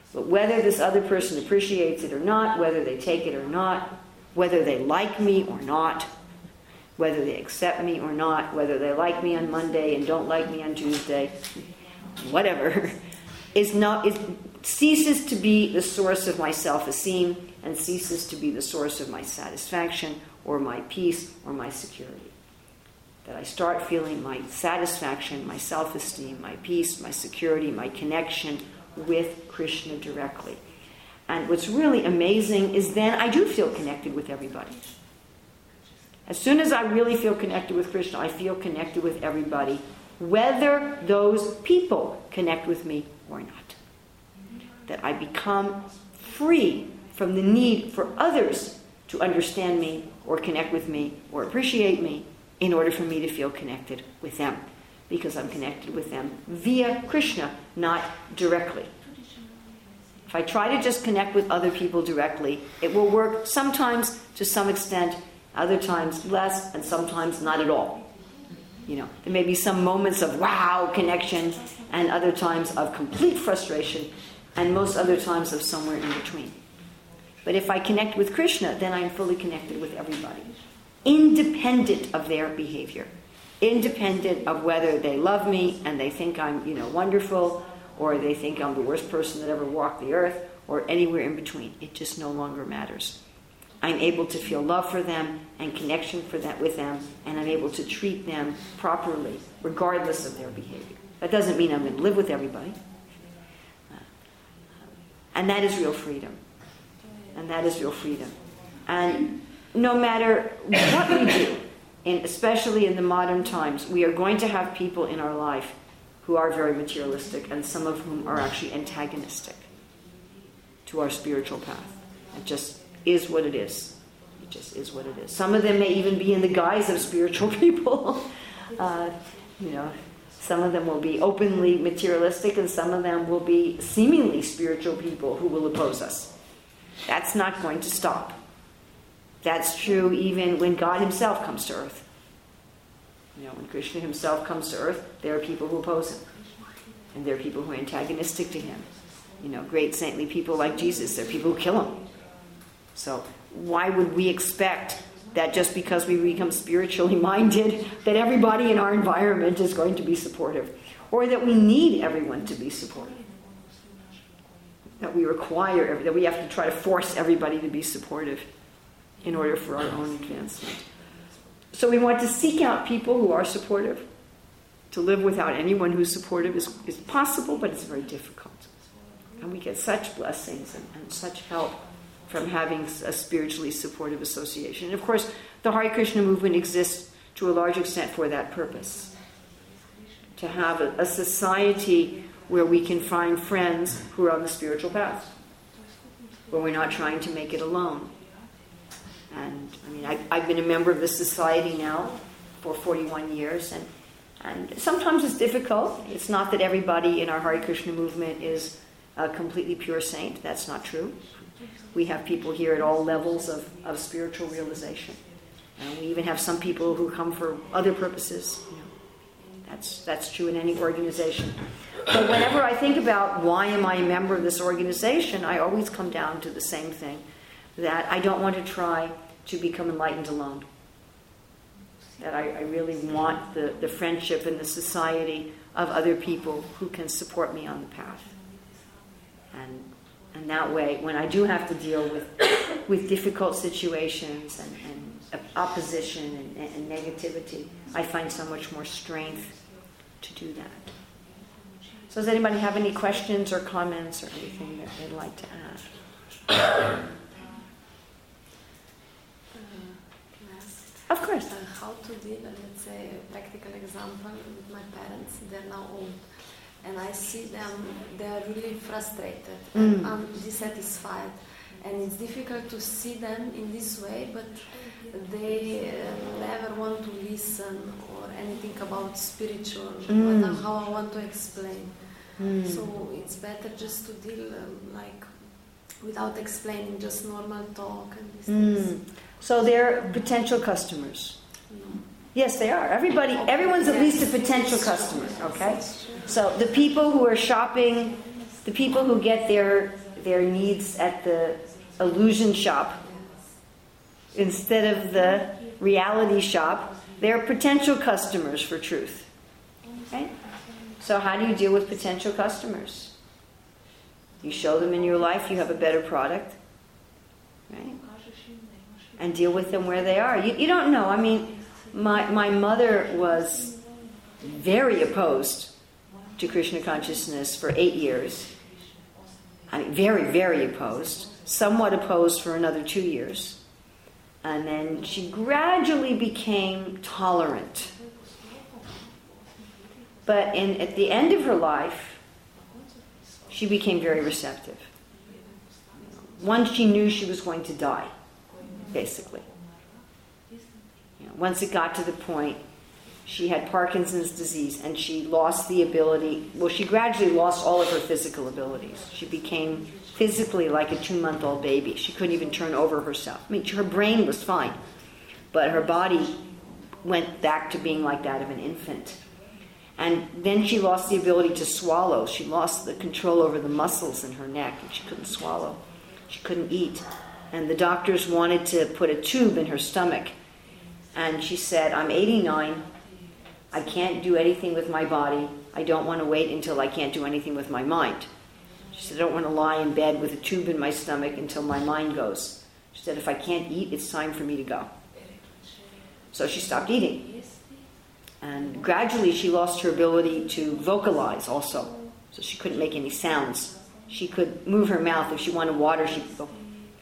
But whether this other person appreciates it or not, whether they take it or not, whether they like me or not, whether they accept me or not, whether they like me on Monday and don't like me on Tuesday, whatever, it ceases to be the source of my self-esteem and ceases to be the source of my satisfaction or my peace or my security. That I start feeling my satisfaction, my self-esteem, my peace, my security, my connection with Krishna directly. And what's really amazing is then I do feel connected with everybody. As soon as I really feel connected with Krishna, I feel connected with everybody, whether those people connect with me or not. That I become free from the need for others to understand me or connect with me or appreciate me in order for me to feel connected with them. Because I'm connected with them via Krishna, not directly. If I try to just connect with other people directly, it will work sometimes to some extent, other times less, and sometimes not at all. There may be some moments of wow connection, and other times of complete frustration, and most other times of somewhere in between. But if I connect with Krishna, then I'm fully connected with everybody, independent of their behavior. Independent of whether they love me and they think I'm, wonderful, or they think I'm the worst person that ever walked the earth, or anywhere in between. It just no longer matters. I'm able to feel love for them and connection with them, and I'm able to treat them properly, regardless of their behavior. That doesn't mean I'm going to live with everybody. And that is real freedom. And that is real freedom. And no matter what we do, and especially in the modern times, we are going to have people in our life who are very materialistic, and some of whom are actually antagonistic to our spiritual path. It just is what it is. It just is what it is. Some of them may even be in the guise of spiritual people. Some of them will be openly materialistic, and some of them will be seemingly spiritual people who will oppose us. That's not going to stop. That's true even when God himself comes to earth. When Krishna himself comes to earth, there are people who oppose him. And there are people who are antagonistic to him. Great saintly people like Jesus, there are people who kill him. So why would we expect that just because we become spiritually minded, that everybody in our environment is going to be supportive? Or that we need everyone to be supportive? That we that we have to try to force everybody to be supportive in order for our own advancement. So we want to seek out people who are supportive. To live without anyone who's supportive is possible, but it's very difficult. And we get such blessings and such help from having a spiritually supportive association. And of course, the Hare Krishna movement exists to a large extent for that purpose. To have a society where we can find friends who are on the spiritual path. Where we're not trying to make it alone. And I've been a member of this society now for 41 years, and sometimes it's difficult. It's not that everybody in our Hare Krishna movement is a completely pure saint. That's not true. We have people here at all levels of spiritual realization. And we even have some people who come for other purposes. That's true in any organization. But whenever I think about why am I a member of this organization, I always come down to the same thing. That I don't want to try to become enlightened alone. That I really want the friendship and the society of other people who can support me on the path. And that way, when I do have to deal with difficult situations and opposition and negativity, I find so much more strength to do that. So does anybody have any questions or comments or anything that they'd like to add? Of course. How to deal, let's say, a practical example with my parents. They're now old. And I see them, they are really frustrated and dissatisfied. And it's difficult to see them in this way, but they never want to listen or anything about spiritual, but how I want to explain. So it's better just to deal without explaining, just normal talk and these things. So they're potential customers. Yes, they are. Everyone's at least a potential customer, okay? So the people who are shopping the people who get their needs at the illusion shop instead of the reality shop, they're potential customers for truth. Right? So how do you deal with potential customers? You show them in your life you have a better product, right? And deal with them where they are. You don't know. I mean, my mother was very opposed to Krishna consciousness for 8 years. I mean, very, very opposed. Somewhat opposed for another 2 years. And then she gradually became tolerant. But at the end of her life, she became very receptive. Once she knew she was going to die, basically. Once it got to the point, she had Parkinson's disease and she lost the ability, she gradually lost all of her physical abilities. She became physically like a 2-month-old baby. She couldn't even turn over herself. I mean, her brain was fine, but her body went back to being like that of an infant. And then she lost the ability to swallow. She lost the control over the muscles in her neck and she couldn't swallow. She couldn't eat. And the doctors wanted to put a tube in her stomach. And she said, I'm 89. I can't do anything with my body. I don't want to wait until I can't do anything with my mind. She said, I don't want to lie in bed with a tube in my stomach until my mind goes. She said, if I can't eat, it's time for me to go. So she stopped eating. And gradually she lost her ability to vocalize also. So she couldn't make any sounds. She could move her mouth. If she wanted water, she could go.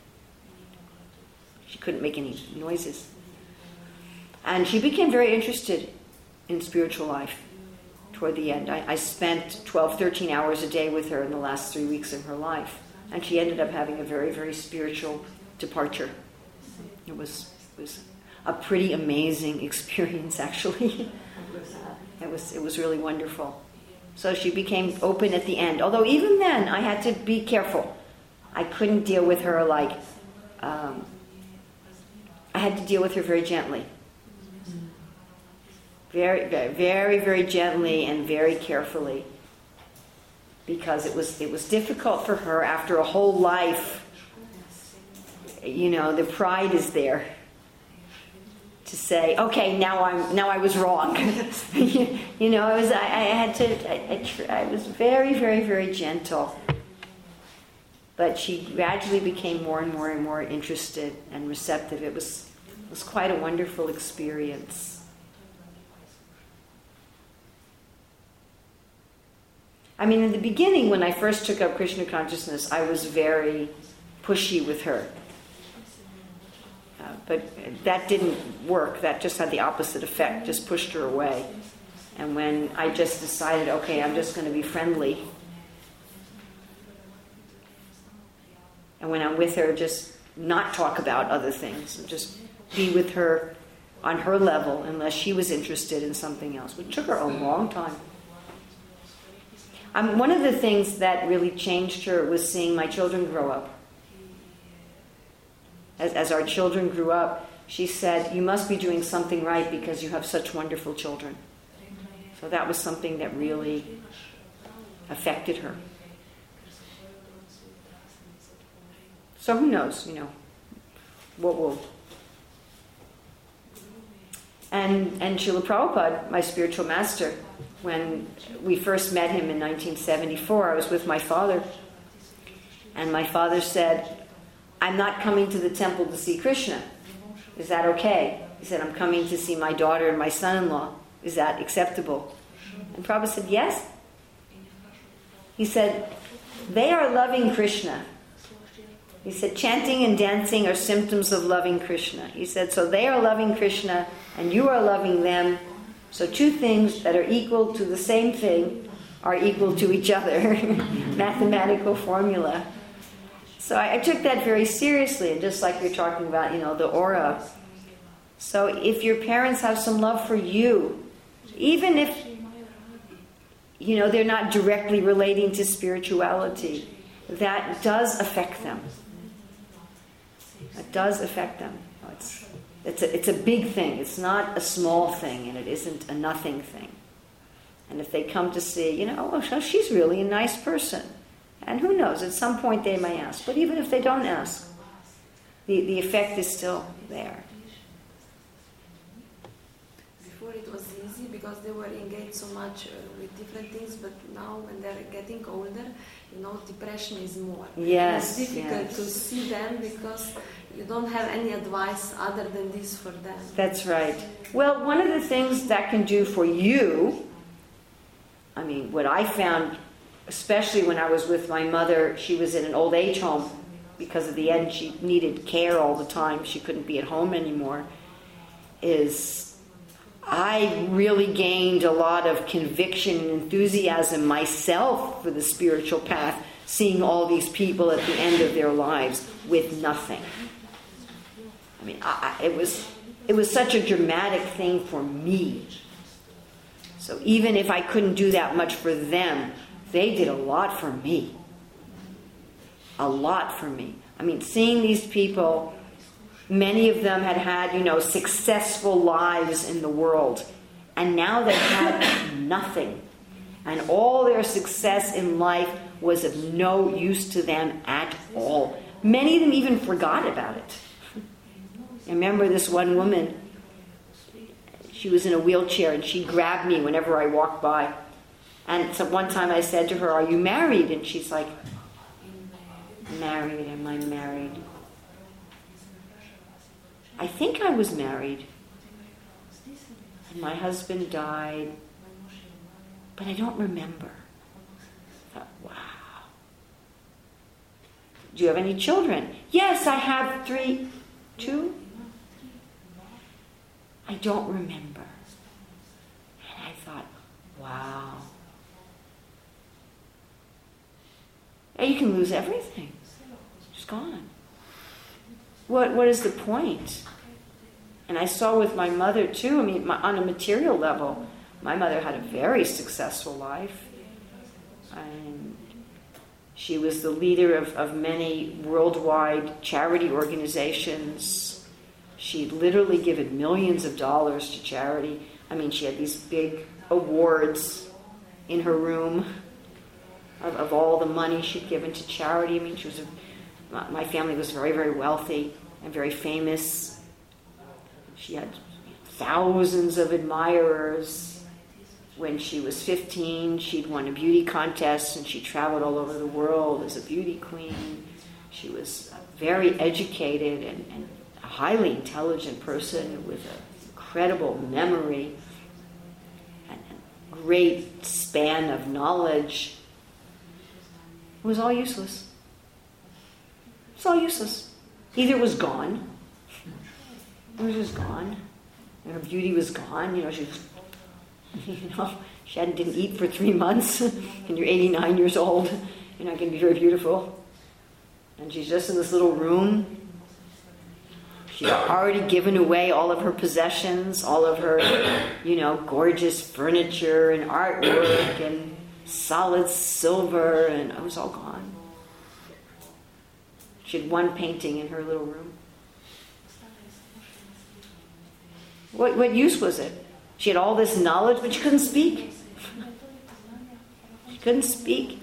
She couldn't make any noises. And she became very interested in spiritual life toward the end. I spent 12, 13 hours a day with her in the last 3 weeks of her life. And she ended up having a very, very spiritual departure. It was a pretty amazing experience, actually. It was really wonderful. So she became open at the end. Although even then, I had to be careful. I couldn't deal with her like... I had to deal with her very gently. Very, very, very, very gently and very carefully. Because it was difficult for her after a whole life. The pride is there. To say, okay, now I was wrong. I was very, very, very gentle. But she gradually became more and more and more interested and receptive. It was quite a wonderful experience. I mean, in the beginning, when I first took up Krishna consciousness, I was very pushy with her. But that didn't work. That just had the opposite effect, just pushed her away. And when I just decided, okay, I'm just going to be friendly. And when I'm with her, just not talk about other things. Just be with her on her level unless she was interested in something else. It took her a long time. One of the things that really changed her was seeing my children grow up. As our children grew up, she said, you must be doing something right because you have such wonderful children. So that was something that really affected her. So who knows, what will... And Srila Prabhupada, my spiritual master, when we first met him in 1974, I was with my father. And my father said, I'm not coming to the temple to see Krishna. Is that okay? He said, I'm coming to see my daughter and my son-in-law. Is that acceptable? And Prabhupada said, yes. He said, they are loving Krishna. He said, chanting and dancing are symptoms of loving Krishna. He said, so they are loving Krishna and you are loving them. So two things that are equal to the same thing are equal to each other. Mathematical formula. So I took that very seriously, and just like you're talking about, the aura. So if your parents have some love for you, even if, they're not directly relating to spirituality, that does affect them. It does affect them. It's a big thing. It's not a small thing, and it isn't a nothing thing. And if they come to see, she's really a nice person. And who knows, at some point they may ask. But even if they don't ask, the effect is still there. Before it was easy because they were engaged so much with different things, but now when they're getting older, depression is more. Yes, it's difficult to see them because you don't have any advice other than this for them. That's right. Well, one of the things that can do for you, what I found, especially when I was with my mother, she was in an old age home because at the end she needed care all the time. She couldn't be at home anymore. Is I really gained a lot of conviction and enthusiasm myself for the spiritual path, seeing all these people at the end of their lives with nothing. It was such a dramatic thing for me. So even if I couldn't do that much for them, they did a lot for me. A lot for me. Seeing these people, many of them had successful lives in the world. And now they had nothing. And all their success in life was of no use to them at all. Many of them even forgot about it. I remember this one woman, she was in a wheelchair and she grabbed me whenever I walked by. And so one time I said to her, "Are you married?" And she's like, "Married? Am I married? I think I was married. And my husband died, but I don't remember." I thought, wow. "Do you have any children?" "Yes, I have 3. 2? I don't remember." And I thought, wow. And you can lose everything. It's gone. What is the point? And I saw with my mother too, on a material level, my mother had a very successful life. And she was the leader of many worldwide charity organizations. She'd literally given millions of dollars to charity. She had these big awards in her room of all the money she'd given to charity. My family was very, very wealthy and very famous. She had thousands of admirers. When she was 15, she'd won a beauty contest and she traveled all over the world as a beauty queen. She was very educated and a highly intelligent person with an incredible memory and a great span of knowledge. It was all useless. It's all useless. Either it was gone, it was just gone. Her beauty was gone. She didn't eat for 3 months, and you're 89 years old. You're not going to be very beautiful. And she's just in this little room. She'd already given away all of her possessions, all of her, gorgeous furniture and artwork and solid silver, and it was all gone. She had one painting in her little room. What use was it? She had all this knowledge, but she couldn't speak. She couldn't speak.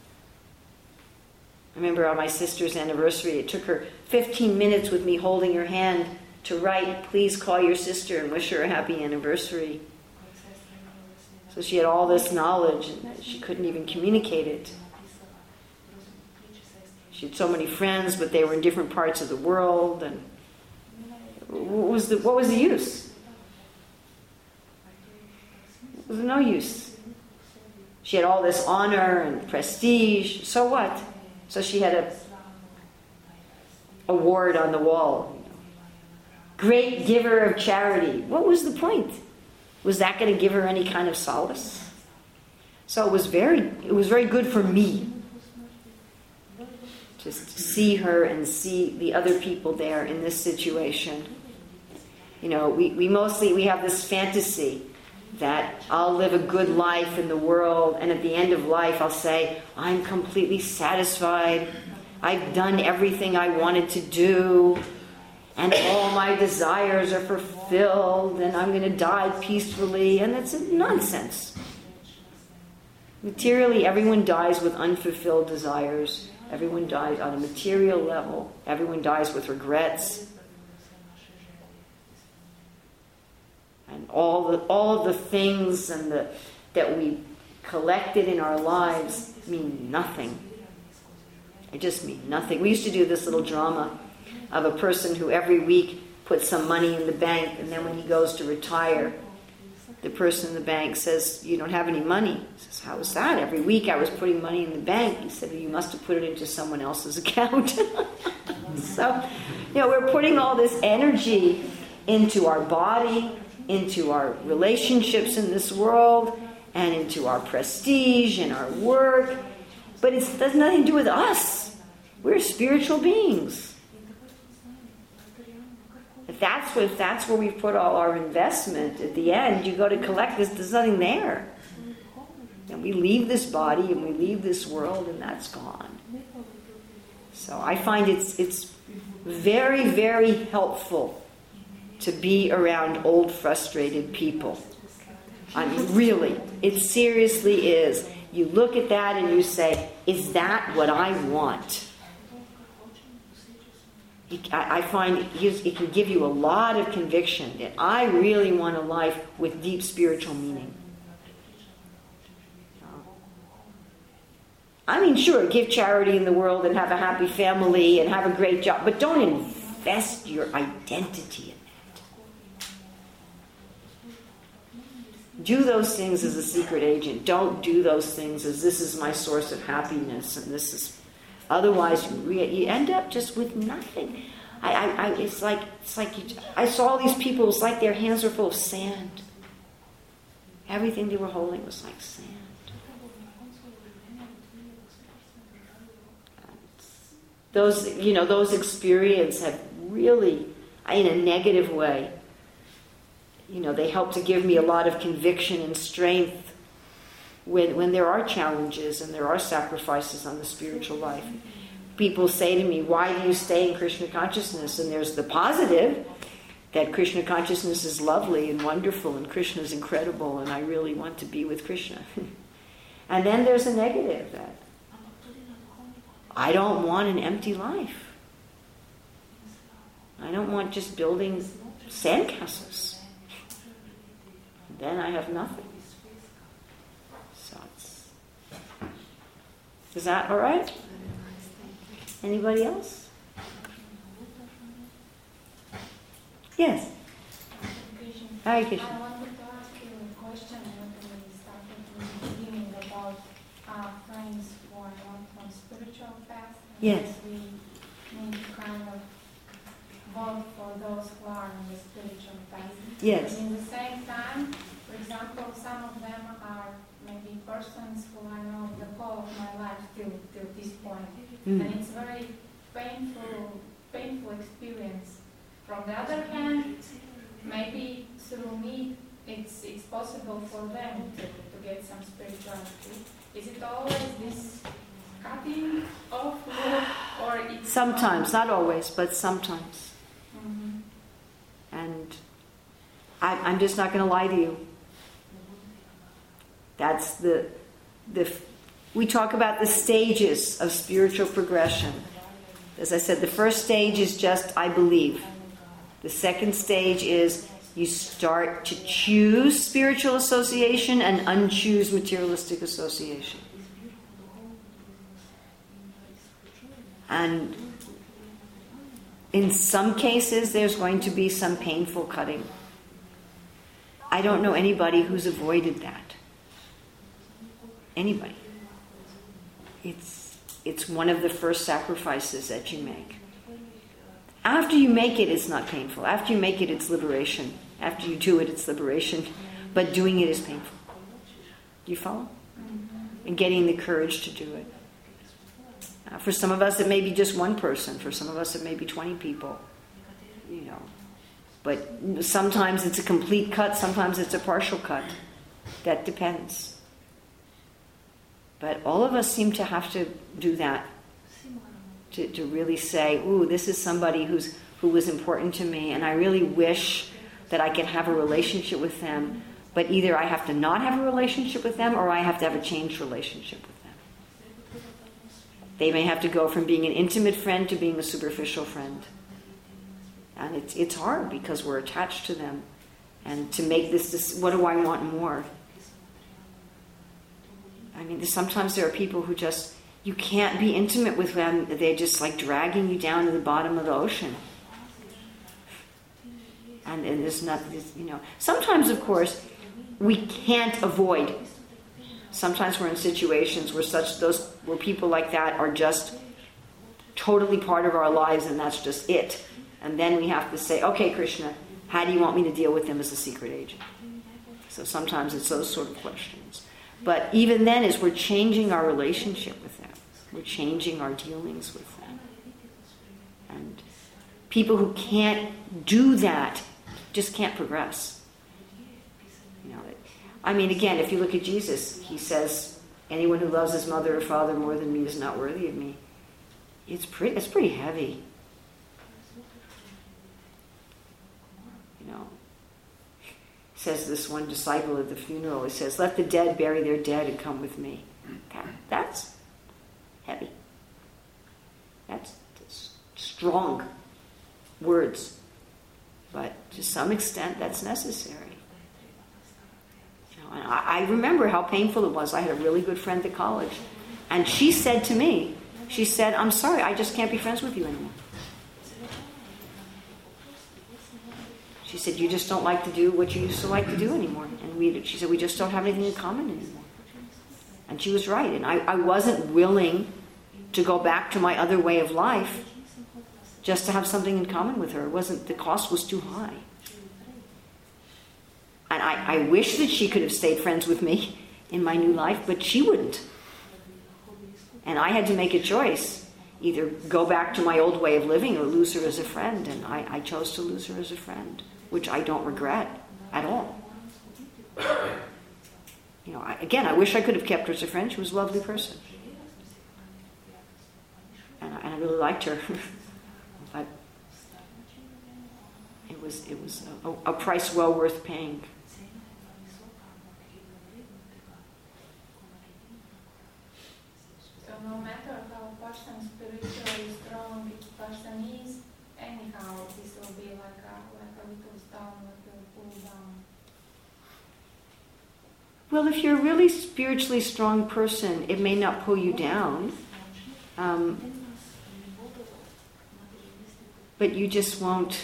I remember on my sister's anniversary, it took her 15 minutes with me holding her hand to write, "Please call your sister and wish her a happy anniversary." So she had all this knowledge, and she couldn't even communicate it. She had so many friends, but they were in different parts of the world, and what was the use? There was no use. She had all this honor and prestige. So what? So she had a award on the wall. Great giver of charity. What was the point? Was that going to give her any kind of solace? So it was very good for me just to see her and see the other people there in this situation. We have this fantasy that I'll live a good life in the world, and at the end of life I'll say, I'm completely satisfied, I've done everything I wanted to do, and all my desires are fulfilled, and I'm going to die peacefully, and it's nonsense. Materially, everyone dies with unfulfilled desires. Everyone dies on a material level. Everyone dies with regrets. And all of the things that we collected in our lives mean nothing. They just mean nothing. We used to do this little drama of a person who every week puts some money in the bank, and then when he goes to retire, the person in the bank says, "You don't have any money." He says, "How is that? Every week I was putting money in the bank." He said, "Well, you must have put it into someone else's account." So, we're putting all this energy into our body, into our relationships in this world, and into our prestige and our work. But it has nothing to do with us. We're spiritual beings. If that's where we put all our investment, at the end, you go to collect this, there's nothing there. And we leave this body and we leave this world, and that's gone. So I find it's very, very helpful to be around old, frustrated people. I mean, really, it seriously is. You look at that and you say, is that what I want? I find it can give you a lot of conviction that I really want a life with deep spiritual meaning. I mean, sure, give charity in the world and have a happy family and have a great job, but don't invest your identity in that. Do those things as a secret agent. Don't do those things as this is my source of happiness and this is... Otherwise, you end up just with nothing. It's like I saw all these people. It's like their hands were full of sand. Everything they were holding was like sand. Those experiences have really, in a negative way, they help to give me a lot of conviction and strength when there are challenges and there are sacrifices on the spiritual life. People say to me, why do you stay in Krishna consciousness? And there's the positive, that Krishna consciousness is lovely and wonderful and Krishna is incredible and I really want to be with Krishna. And then there's a negative, that I don't want an empty life. I don't want just building sandcastles. Then I have nothing. Is that all right? Anybody else? Yes. Hare Krishna. I wanted to ask you a question when we started in the beginning about friends who are not on spiritual path. Yes. We need to kind of vote for those who are on the spiritual path. Yes. But in the same time, for example, some of them are maybe persons who I know the whole of my life till this point. And it's very painful experience. From the other hand, maybe through me it's possible for them to get some spirituality. Is it always this cutting off or it's... Sometimes, not always, but sometimes. Mm-hmm. And I'm just not going to lie to you. That's we talk about the stages of spiritual progression. As I said, the first stage is just, I believe. The second stage is you start to choose spiritual association and unchoose materialistic association. And in some cases, there's going to be some painful cutting. I don't know anybody who's avoided that. Anybody. It's one of the first sacrifices that you make. After you make it, it's not painful. After you make it, it's liberation. After you do it, it's liberation. But doing it is painful. Do you follow? And getting the courage to do it. For some of us, it may be just one person. For some of us, it may be 20 people. But sometimes it's a complete cut. Sometimes it's a partial cut. That depends. But all of us seem to have to do that. To really say, ooh, this is somebody who was important to me, and I really wish that I could have a relationship with them, But either I have to not have a relationship with them or I have to have a changed relationship with them. They may have to go from being an intimate friend to being a superficial friend. And it's hard because we're attached to them. And to make this, what do I want more? I mean, sometimes there are people who just, you can't be intimate with them. They're just like dragging you down to the bottom of the ocean. And there's nothing, Sometimes, of course, we can't avoid. Sometimes we're in situations where people like that are just totally part of our lives, and that's just it. And then we have to say, okay, Krishna, how do you want me to deal with them as a secret agent? So sometimes it's those sort of questions. But even then, as we're changing our relationship with them, we're changing our dealings with them. And people who can't do that just can't progress. I mean, again, if you look at Jesus, he says, anyone who loves his mother or father more than me is not worthy of me. It's pretty heavy. Says this one disciple at the funeral, he says, let the dead bury their dead and come with me. That's heavy. That's strong words. But to some extent, that's necessary. And I remember how painful it was. I had a really good friend at college. And she said to me, I'm sorry, I just can't be friends with you anymore. She said, you just don't like to do what you used to like to do anymore. And she said, we just don't have anything in common anymore. And she was right. And I wasn't willing to go back to my other way of life just to have something in common with her. The cost was too high. And I wish that she could have stayed friends with me in my new life, but she wouldn't. And I had to make a choice. Either go back to my old way of living or lose her as a friend. And I chose to lose her as a friend, which I don't regret at all. I wish I could have kept her as a friend. She was a lovely person. And I really liked her. But it was a price well worth paying. No matter how person spiritually strong each person is, anyhow this will be like a little stone that will pull down. Well, if you're a really spiritually strong person, it may not pull you down. But you just won't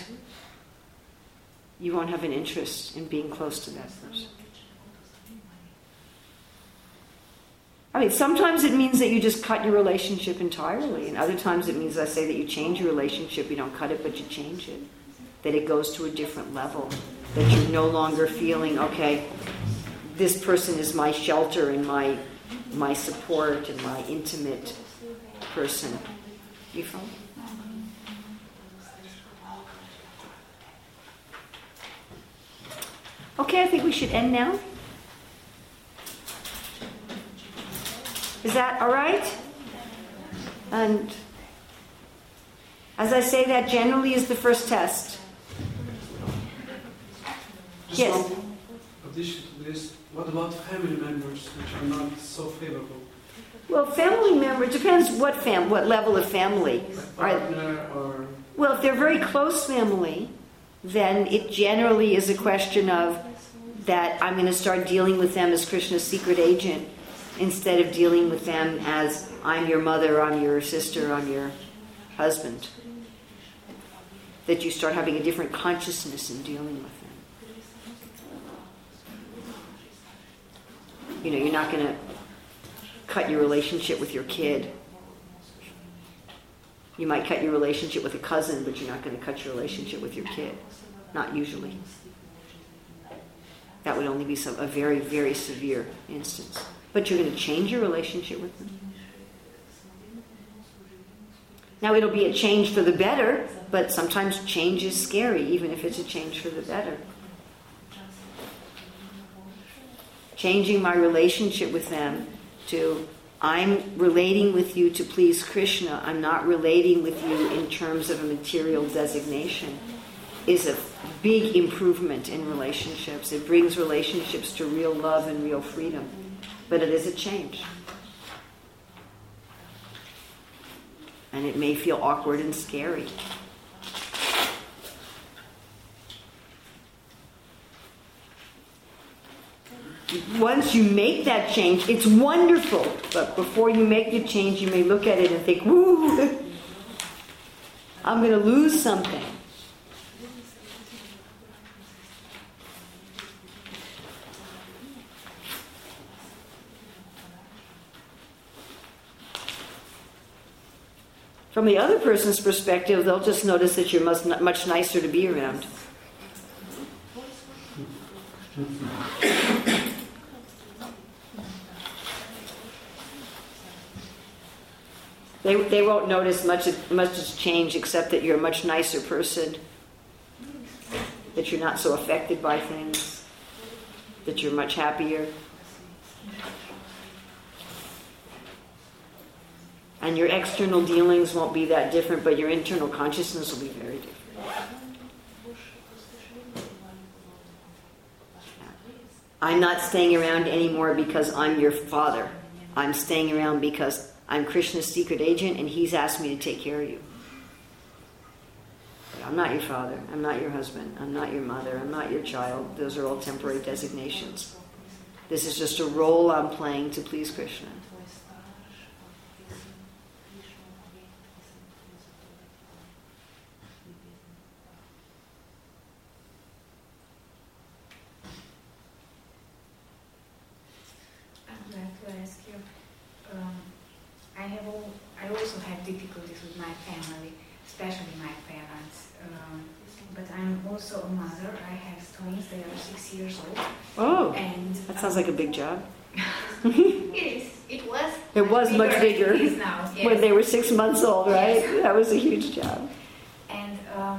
have an interest in being close to that person. I mean, sometimes it means that you just cut your relationship entirely, and other times it means, I say, that you change your relationship. You don't cut it, but you change it. That it goes to a different level. That you're no longer feeling, okay, this person is my shelter and my support and my intimate person. You follow? Okay, I think we should end now. Is that all right? And as I say, that generally is the first test. Yes? So, addition to this, what about family members which are not so favorable? Well, family member, it depends what level of family. Partner or... Well, if they're very close family, then it generally is a question of that I'm going to start dealing with them as Krishna's secret agent, instead of dealing with them as I'm your mother, I'm your sister, I'm your husband. That you start having a different consciousness in dealing with them. You're not going to cut your relationship with your kid. You might cut your relationship with a cousin, but you're not going to cut your relationship with your kid. Not usually. That would only be a very, very severe instance. But you're going to change your relationship with them. Now, it'll be a change for the better, but sometimes change is scary, even if it's a change for the better. Changing my relationship with them to, I'm relating with you to please Krishna, I'm not relating with you in terms of a material designation, is a big improvement in relationships. It brings relationships to real love and real freedom. But it is a change. And it may feel awkward and scary. Once you make that change, it's wonderful. But before you make the change, you may look at it and think, woo, I'm going to lose something. From the other person's perspective, they'll just notice that you're much nicer to be around. They won't notice much has changed except that you're a much nicer person, that you're not so affected by things, that you're much happier. And your external dealings won't be that different, but your internal consciousness will be very different. I'm not staying around anymore because I'm your father. I'm staying around because I'm Krishna's secret agent and he's asked me to take care of you. But I'm not your father. I'm not your husband. I'm not your mother. I'm not your child. Those are all temporary designations. This is just a role I'm playing to please Krishna. I also have difficulties with my family, especially my parents. But I'm also a mother. I have twins. They are 6 years old. Oh, and that sounds like a big job. It is. It was. It was much bigger. It is now. Yes. When they were 6 months old, right? Yes. That was a huge job. And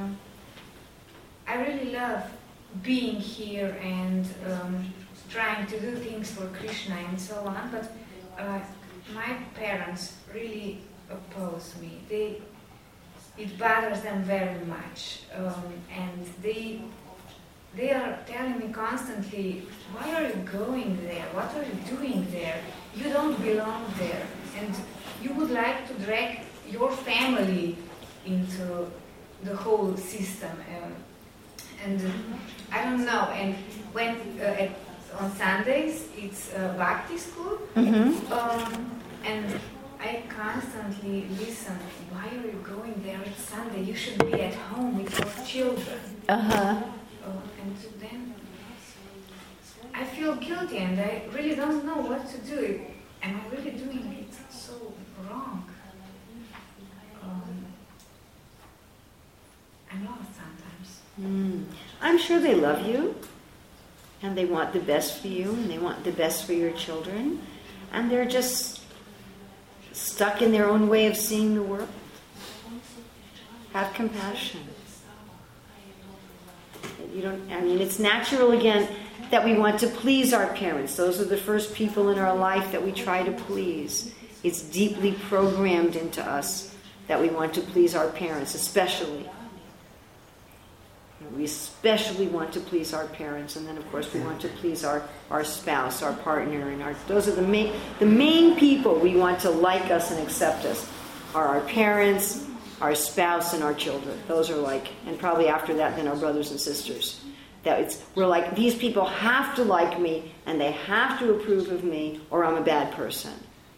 I really love being here and trying to do things for Krishna and so on. But my parents really oppose me. It bothers them very much, and they are telling me constantly, "Why are you going there? What are you doing there? You don't belong there, and you would like to drag your family into the whole system." And I don't know. And when on Sundays it's Bhakti school, and I constantly listen, "Why are you going there? It's Sunday. You should be at home with your children." And then I feel guilty and I really don't know what to do. Am I really doing it so wrong? I'm lost sometimes. I'm sure they love you and they want the best for you and they want the best for your children, and they're just stuck in their own way of seeing the world. Have compassion. It's natural again that we want to please our parents. Those are the first people in our life that we try to please. It's deeply programmed into us that we want to please our parents, especially. We especially want to please our parents, and then of course we want to please our spouse, our partner, and those are the main people we want to like us and accept us are our parents, our spouse, and our children. Those are and probably after that then our brothers and sisters. We're like, these people have to like me and they have to approve of me or I'm a bad person.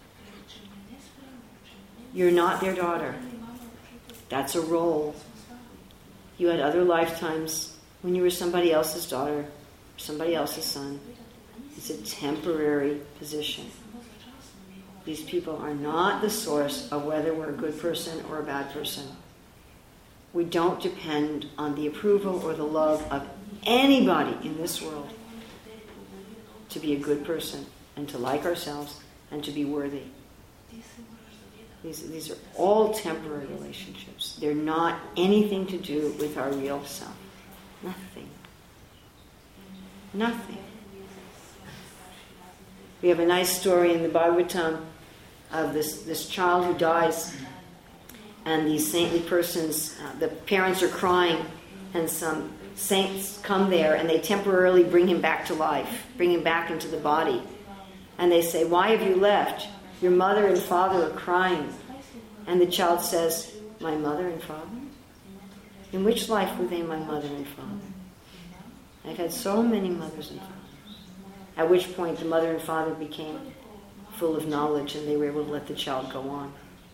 You're not their daughter. That's a role. You had other lifetimes when you were somebody else's daughter, somebody else's son. It's a temporary position. These people are not the source of whether we're a good person or a bad person. We don't depend on the approval or the love of anybody in this world to be a good person and to like ourselves and to be worthy. These are all temporary relationships. They're not anything to do with our real self. Nothing. Nothing. We have a nice story in the Bhagavatam of this child who dies, and these saintly persons, the parents are crying, and some saints come there and they temporarily bring him back to life, bring him back into the body. And they say, "Why have you left? Your mother and father are crying." And the child says, "My mother and father? In which life were they my mother and father? I've had so many mothers and fathers." At which point the mother and father became full of knowledge and they were able to let the child go on.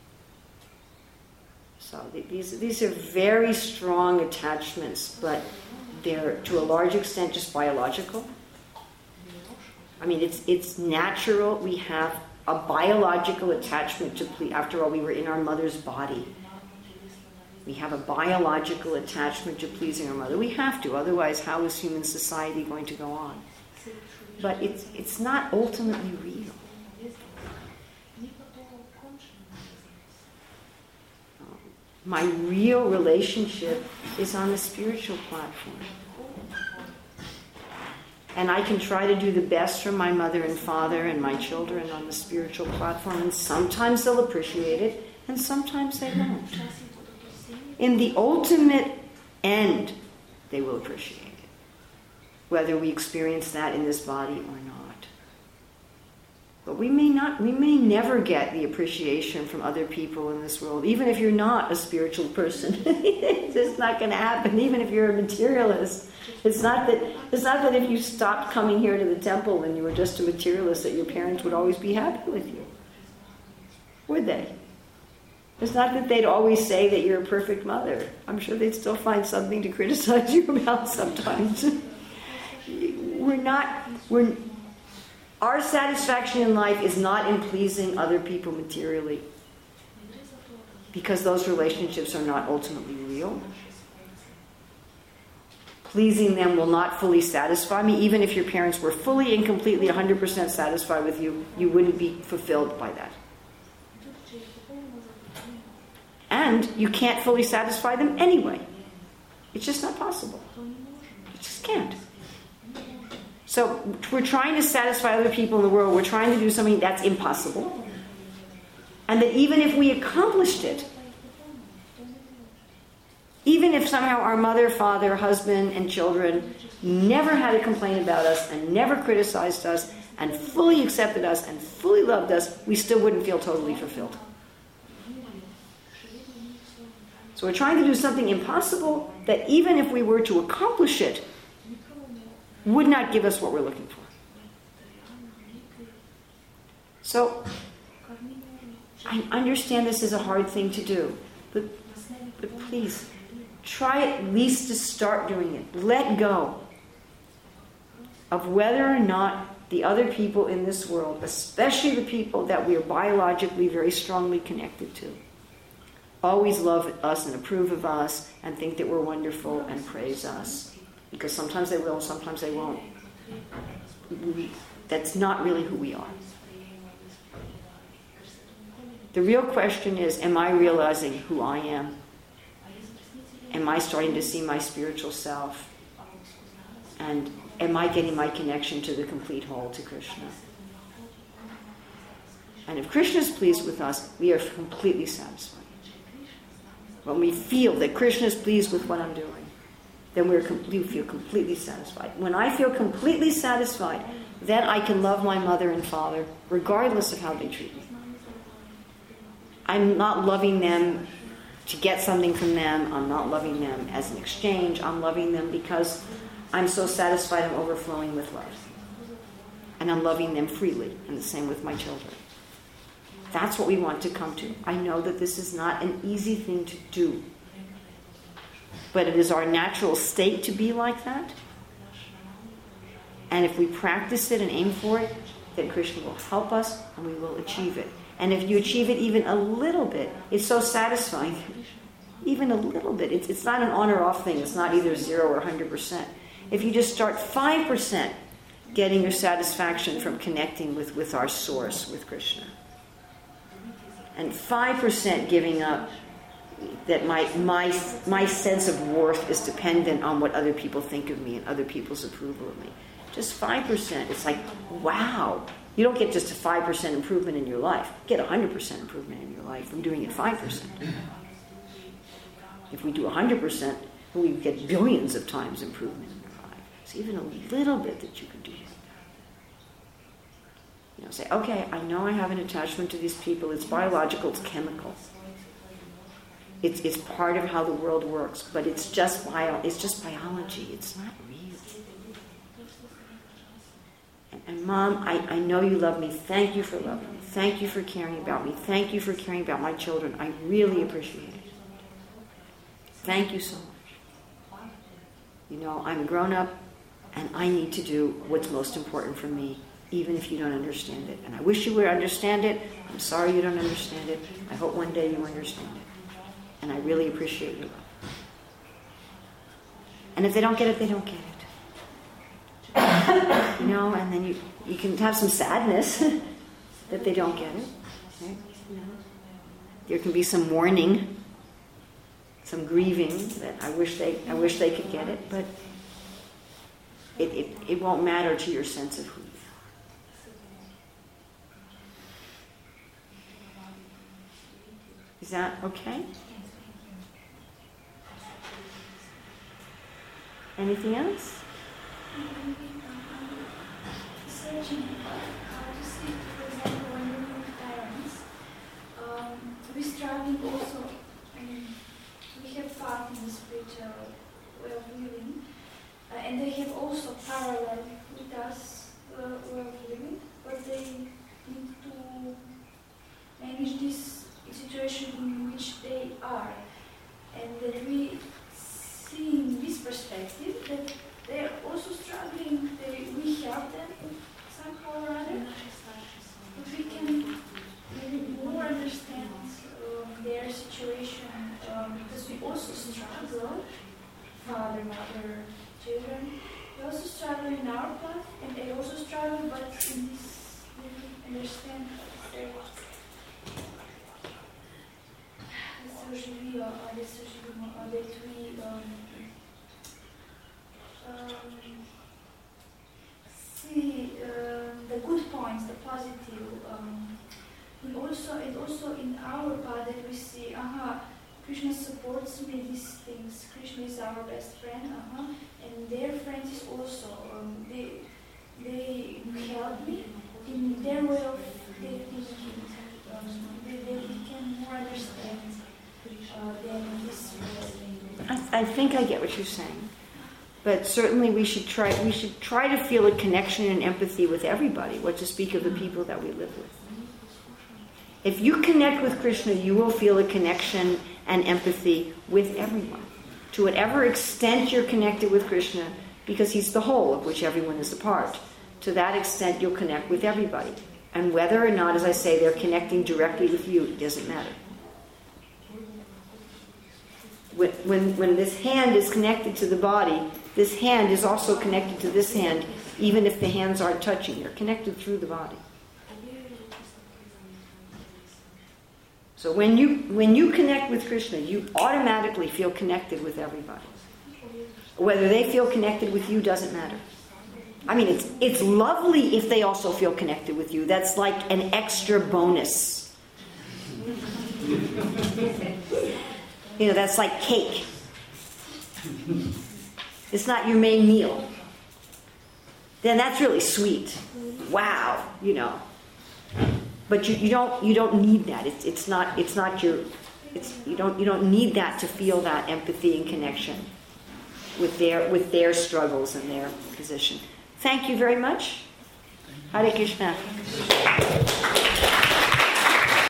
So these are very strong attachments, but they're to a large extent just biological. I mean, it's natural. We have a biological attachment to please. After all, we were in our mother's body. We have a biological attachment to pleasing our mother. We have to, otherwise how is human society going to go on? But it's not ultimately real. My real relationship is on the spiritual platform. And I can try to do the best for my mother and father and my children on the spiritual platform, and sometimes they'll appreciate it, and sometimes they won't. In the ultimate end, they will appreciate it, whether we experience that in this body or not. But we may never get the appreciation from other people in this world, even if you're not a spiritual person. It's just not going to happen, even if you're a materialist. It's not that if you stopped coming here to the temple and you were just a materialist that your parents would always be happy with you. Would they? It's not that they'd always say that you're a perfect mother. I'm sure they'd still find something to criticize you about sometimes. Our satisfaction in life is not in pleasing other people materially, because those relationships are not ultimately real. Pleasing them will not fully satisfy me. Even if your parents were fully and completely 100% satisfied with you, you wouldn't be fulfilled by that. And you can't fully satisfy them anyway. It's just not possible. You just can't. So we're trying to satisfy other people in the world. We're trying to do something that's impossible. And that even if we accomplished it, even if somehow our mother, father, husband, and children never had a complaint about us and never criticized us and fully accepted us and fully loved us, we still wouldn't feel totally fulfilled. So we're trying to do something impossible that even if we were to accomplish it, would not give us what we're looking for. So, I understand this is a hard thing to do, but please, try at least to start doing it. Let go of whether or not the other people in this world, especially the people that we are biologically very strongly connected to, always love us and approve of us and think that we're wonderful and praise us. Because sometimes they will, sometimes they won't. That's not really who we are. The real question is, am I realizing who I am? Am I starting to see my spiritual self? And am I getting my connection to the complete whole, to Krishna? And if Krishna is pleased with us, we are completely satisfied. When we feel that Krishna is pleased with what I'm doing, then we feel completely satisfied. When I feel completely satisfied, then I can love my mother and father regardless of how they treat me. I'm not loving them to get something from them. I'm not loving them as an exchange. I'm loving them because I'm so satisfied I'm overflowing with love. And I'm loving them freely, and the same with my children. That's what we want to come to. I know that this is not an easy thing to do. But it is our natural state to be like that. And if we practice it and aim for it, then Krishna will help us and we will achieve it. And if you achieve it even a little bit, it's so satisfying. Even a little bit. It's not an on or off thing. It's not either 0 or 100%. If you just start 5% getting your satisfaction from connecting with our source, with Krishna, and 5% giving up that my sense of worth is dependent on what other people think of me and other people's approval of me. Just 5%. It's like, wow. You don't get just a 5% improvement in your life. You get 100% improvement in your life from doing it 5%. If we do 100%, We get billions of times improvement in their life. So even a little bit that you can do. You know, say, okay, I know I have an attachment to these people. It's biological, it's chemical. It's part of how the world works, but it's just biology. It's not real. And Mom, I know you love me. Thank you for loving me. Thank you for caring about me. Thank you for caring about my children. I really appreciate it. Thank you so much. You know, I'm grown up and I need to do what's most important for me, even if you don't understand it. And I wish you would understand it. I'm sorry you don't understand it. I hope one day you understand it. And I really appreciate your love. And if they don't get it, they don't get it. You know, and then you can have some sadness that they don't get it. Right? You know? There can be some mourning, some grieving that I wish they could get it, but it won't matter to your sense of who you are. Is that okay? Anything else? Searching how to see, for example, when living with parents, we're struggling also. I mean, we have part in the spiritual way of living, and they have also parallel with us way of living, but they need to manage this situation in which they are, and that we see in this perspective that they are also struggling. We help them somehow or other, but we can maybe more understand their situation because we also struggle, father, mother, children. We also struggle in our path, and they also struggle, but in this we understand see the good points, the positive, and also in our path that we see, Krishna supports me these things. Krishna is our best friend, and their friends is also they help me in their way of their thinking. They can more understand than this way. I think I get what you're saying. But certainly we should try to feel a connection and empathy with everybody, what to speak of the people that we live with. If you connect with Krishna, you will feel a connection and empathy with everyone. To whatever extent you're connected with Krishna, because he's the whole of which everyone is a part, to that extent you'll connect with everybody. And whether or not, as I say, they're connecting directly with you, it doesn't matter. When this hand is connected to the body, this hand is also connected to this hand, even if the hands aren't touching. They're connected through the body. So when you connect with Krishna, you automatically feel connected with everybody. Whether they feel connected with you doesn't matter. I mean, it's lovely if they also feel connected with you. That's like an extra bonus. You know, that's like cake. It's not your main meal. Then that's really sweet. Wow, you know. But you don't need that. You don't need that to feel that empathy and connection with their struggles and their position. Thank you very much. Hare Krishna.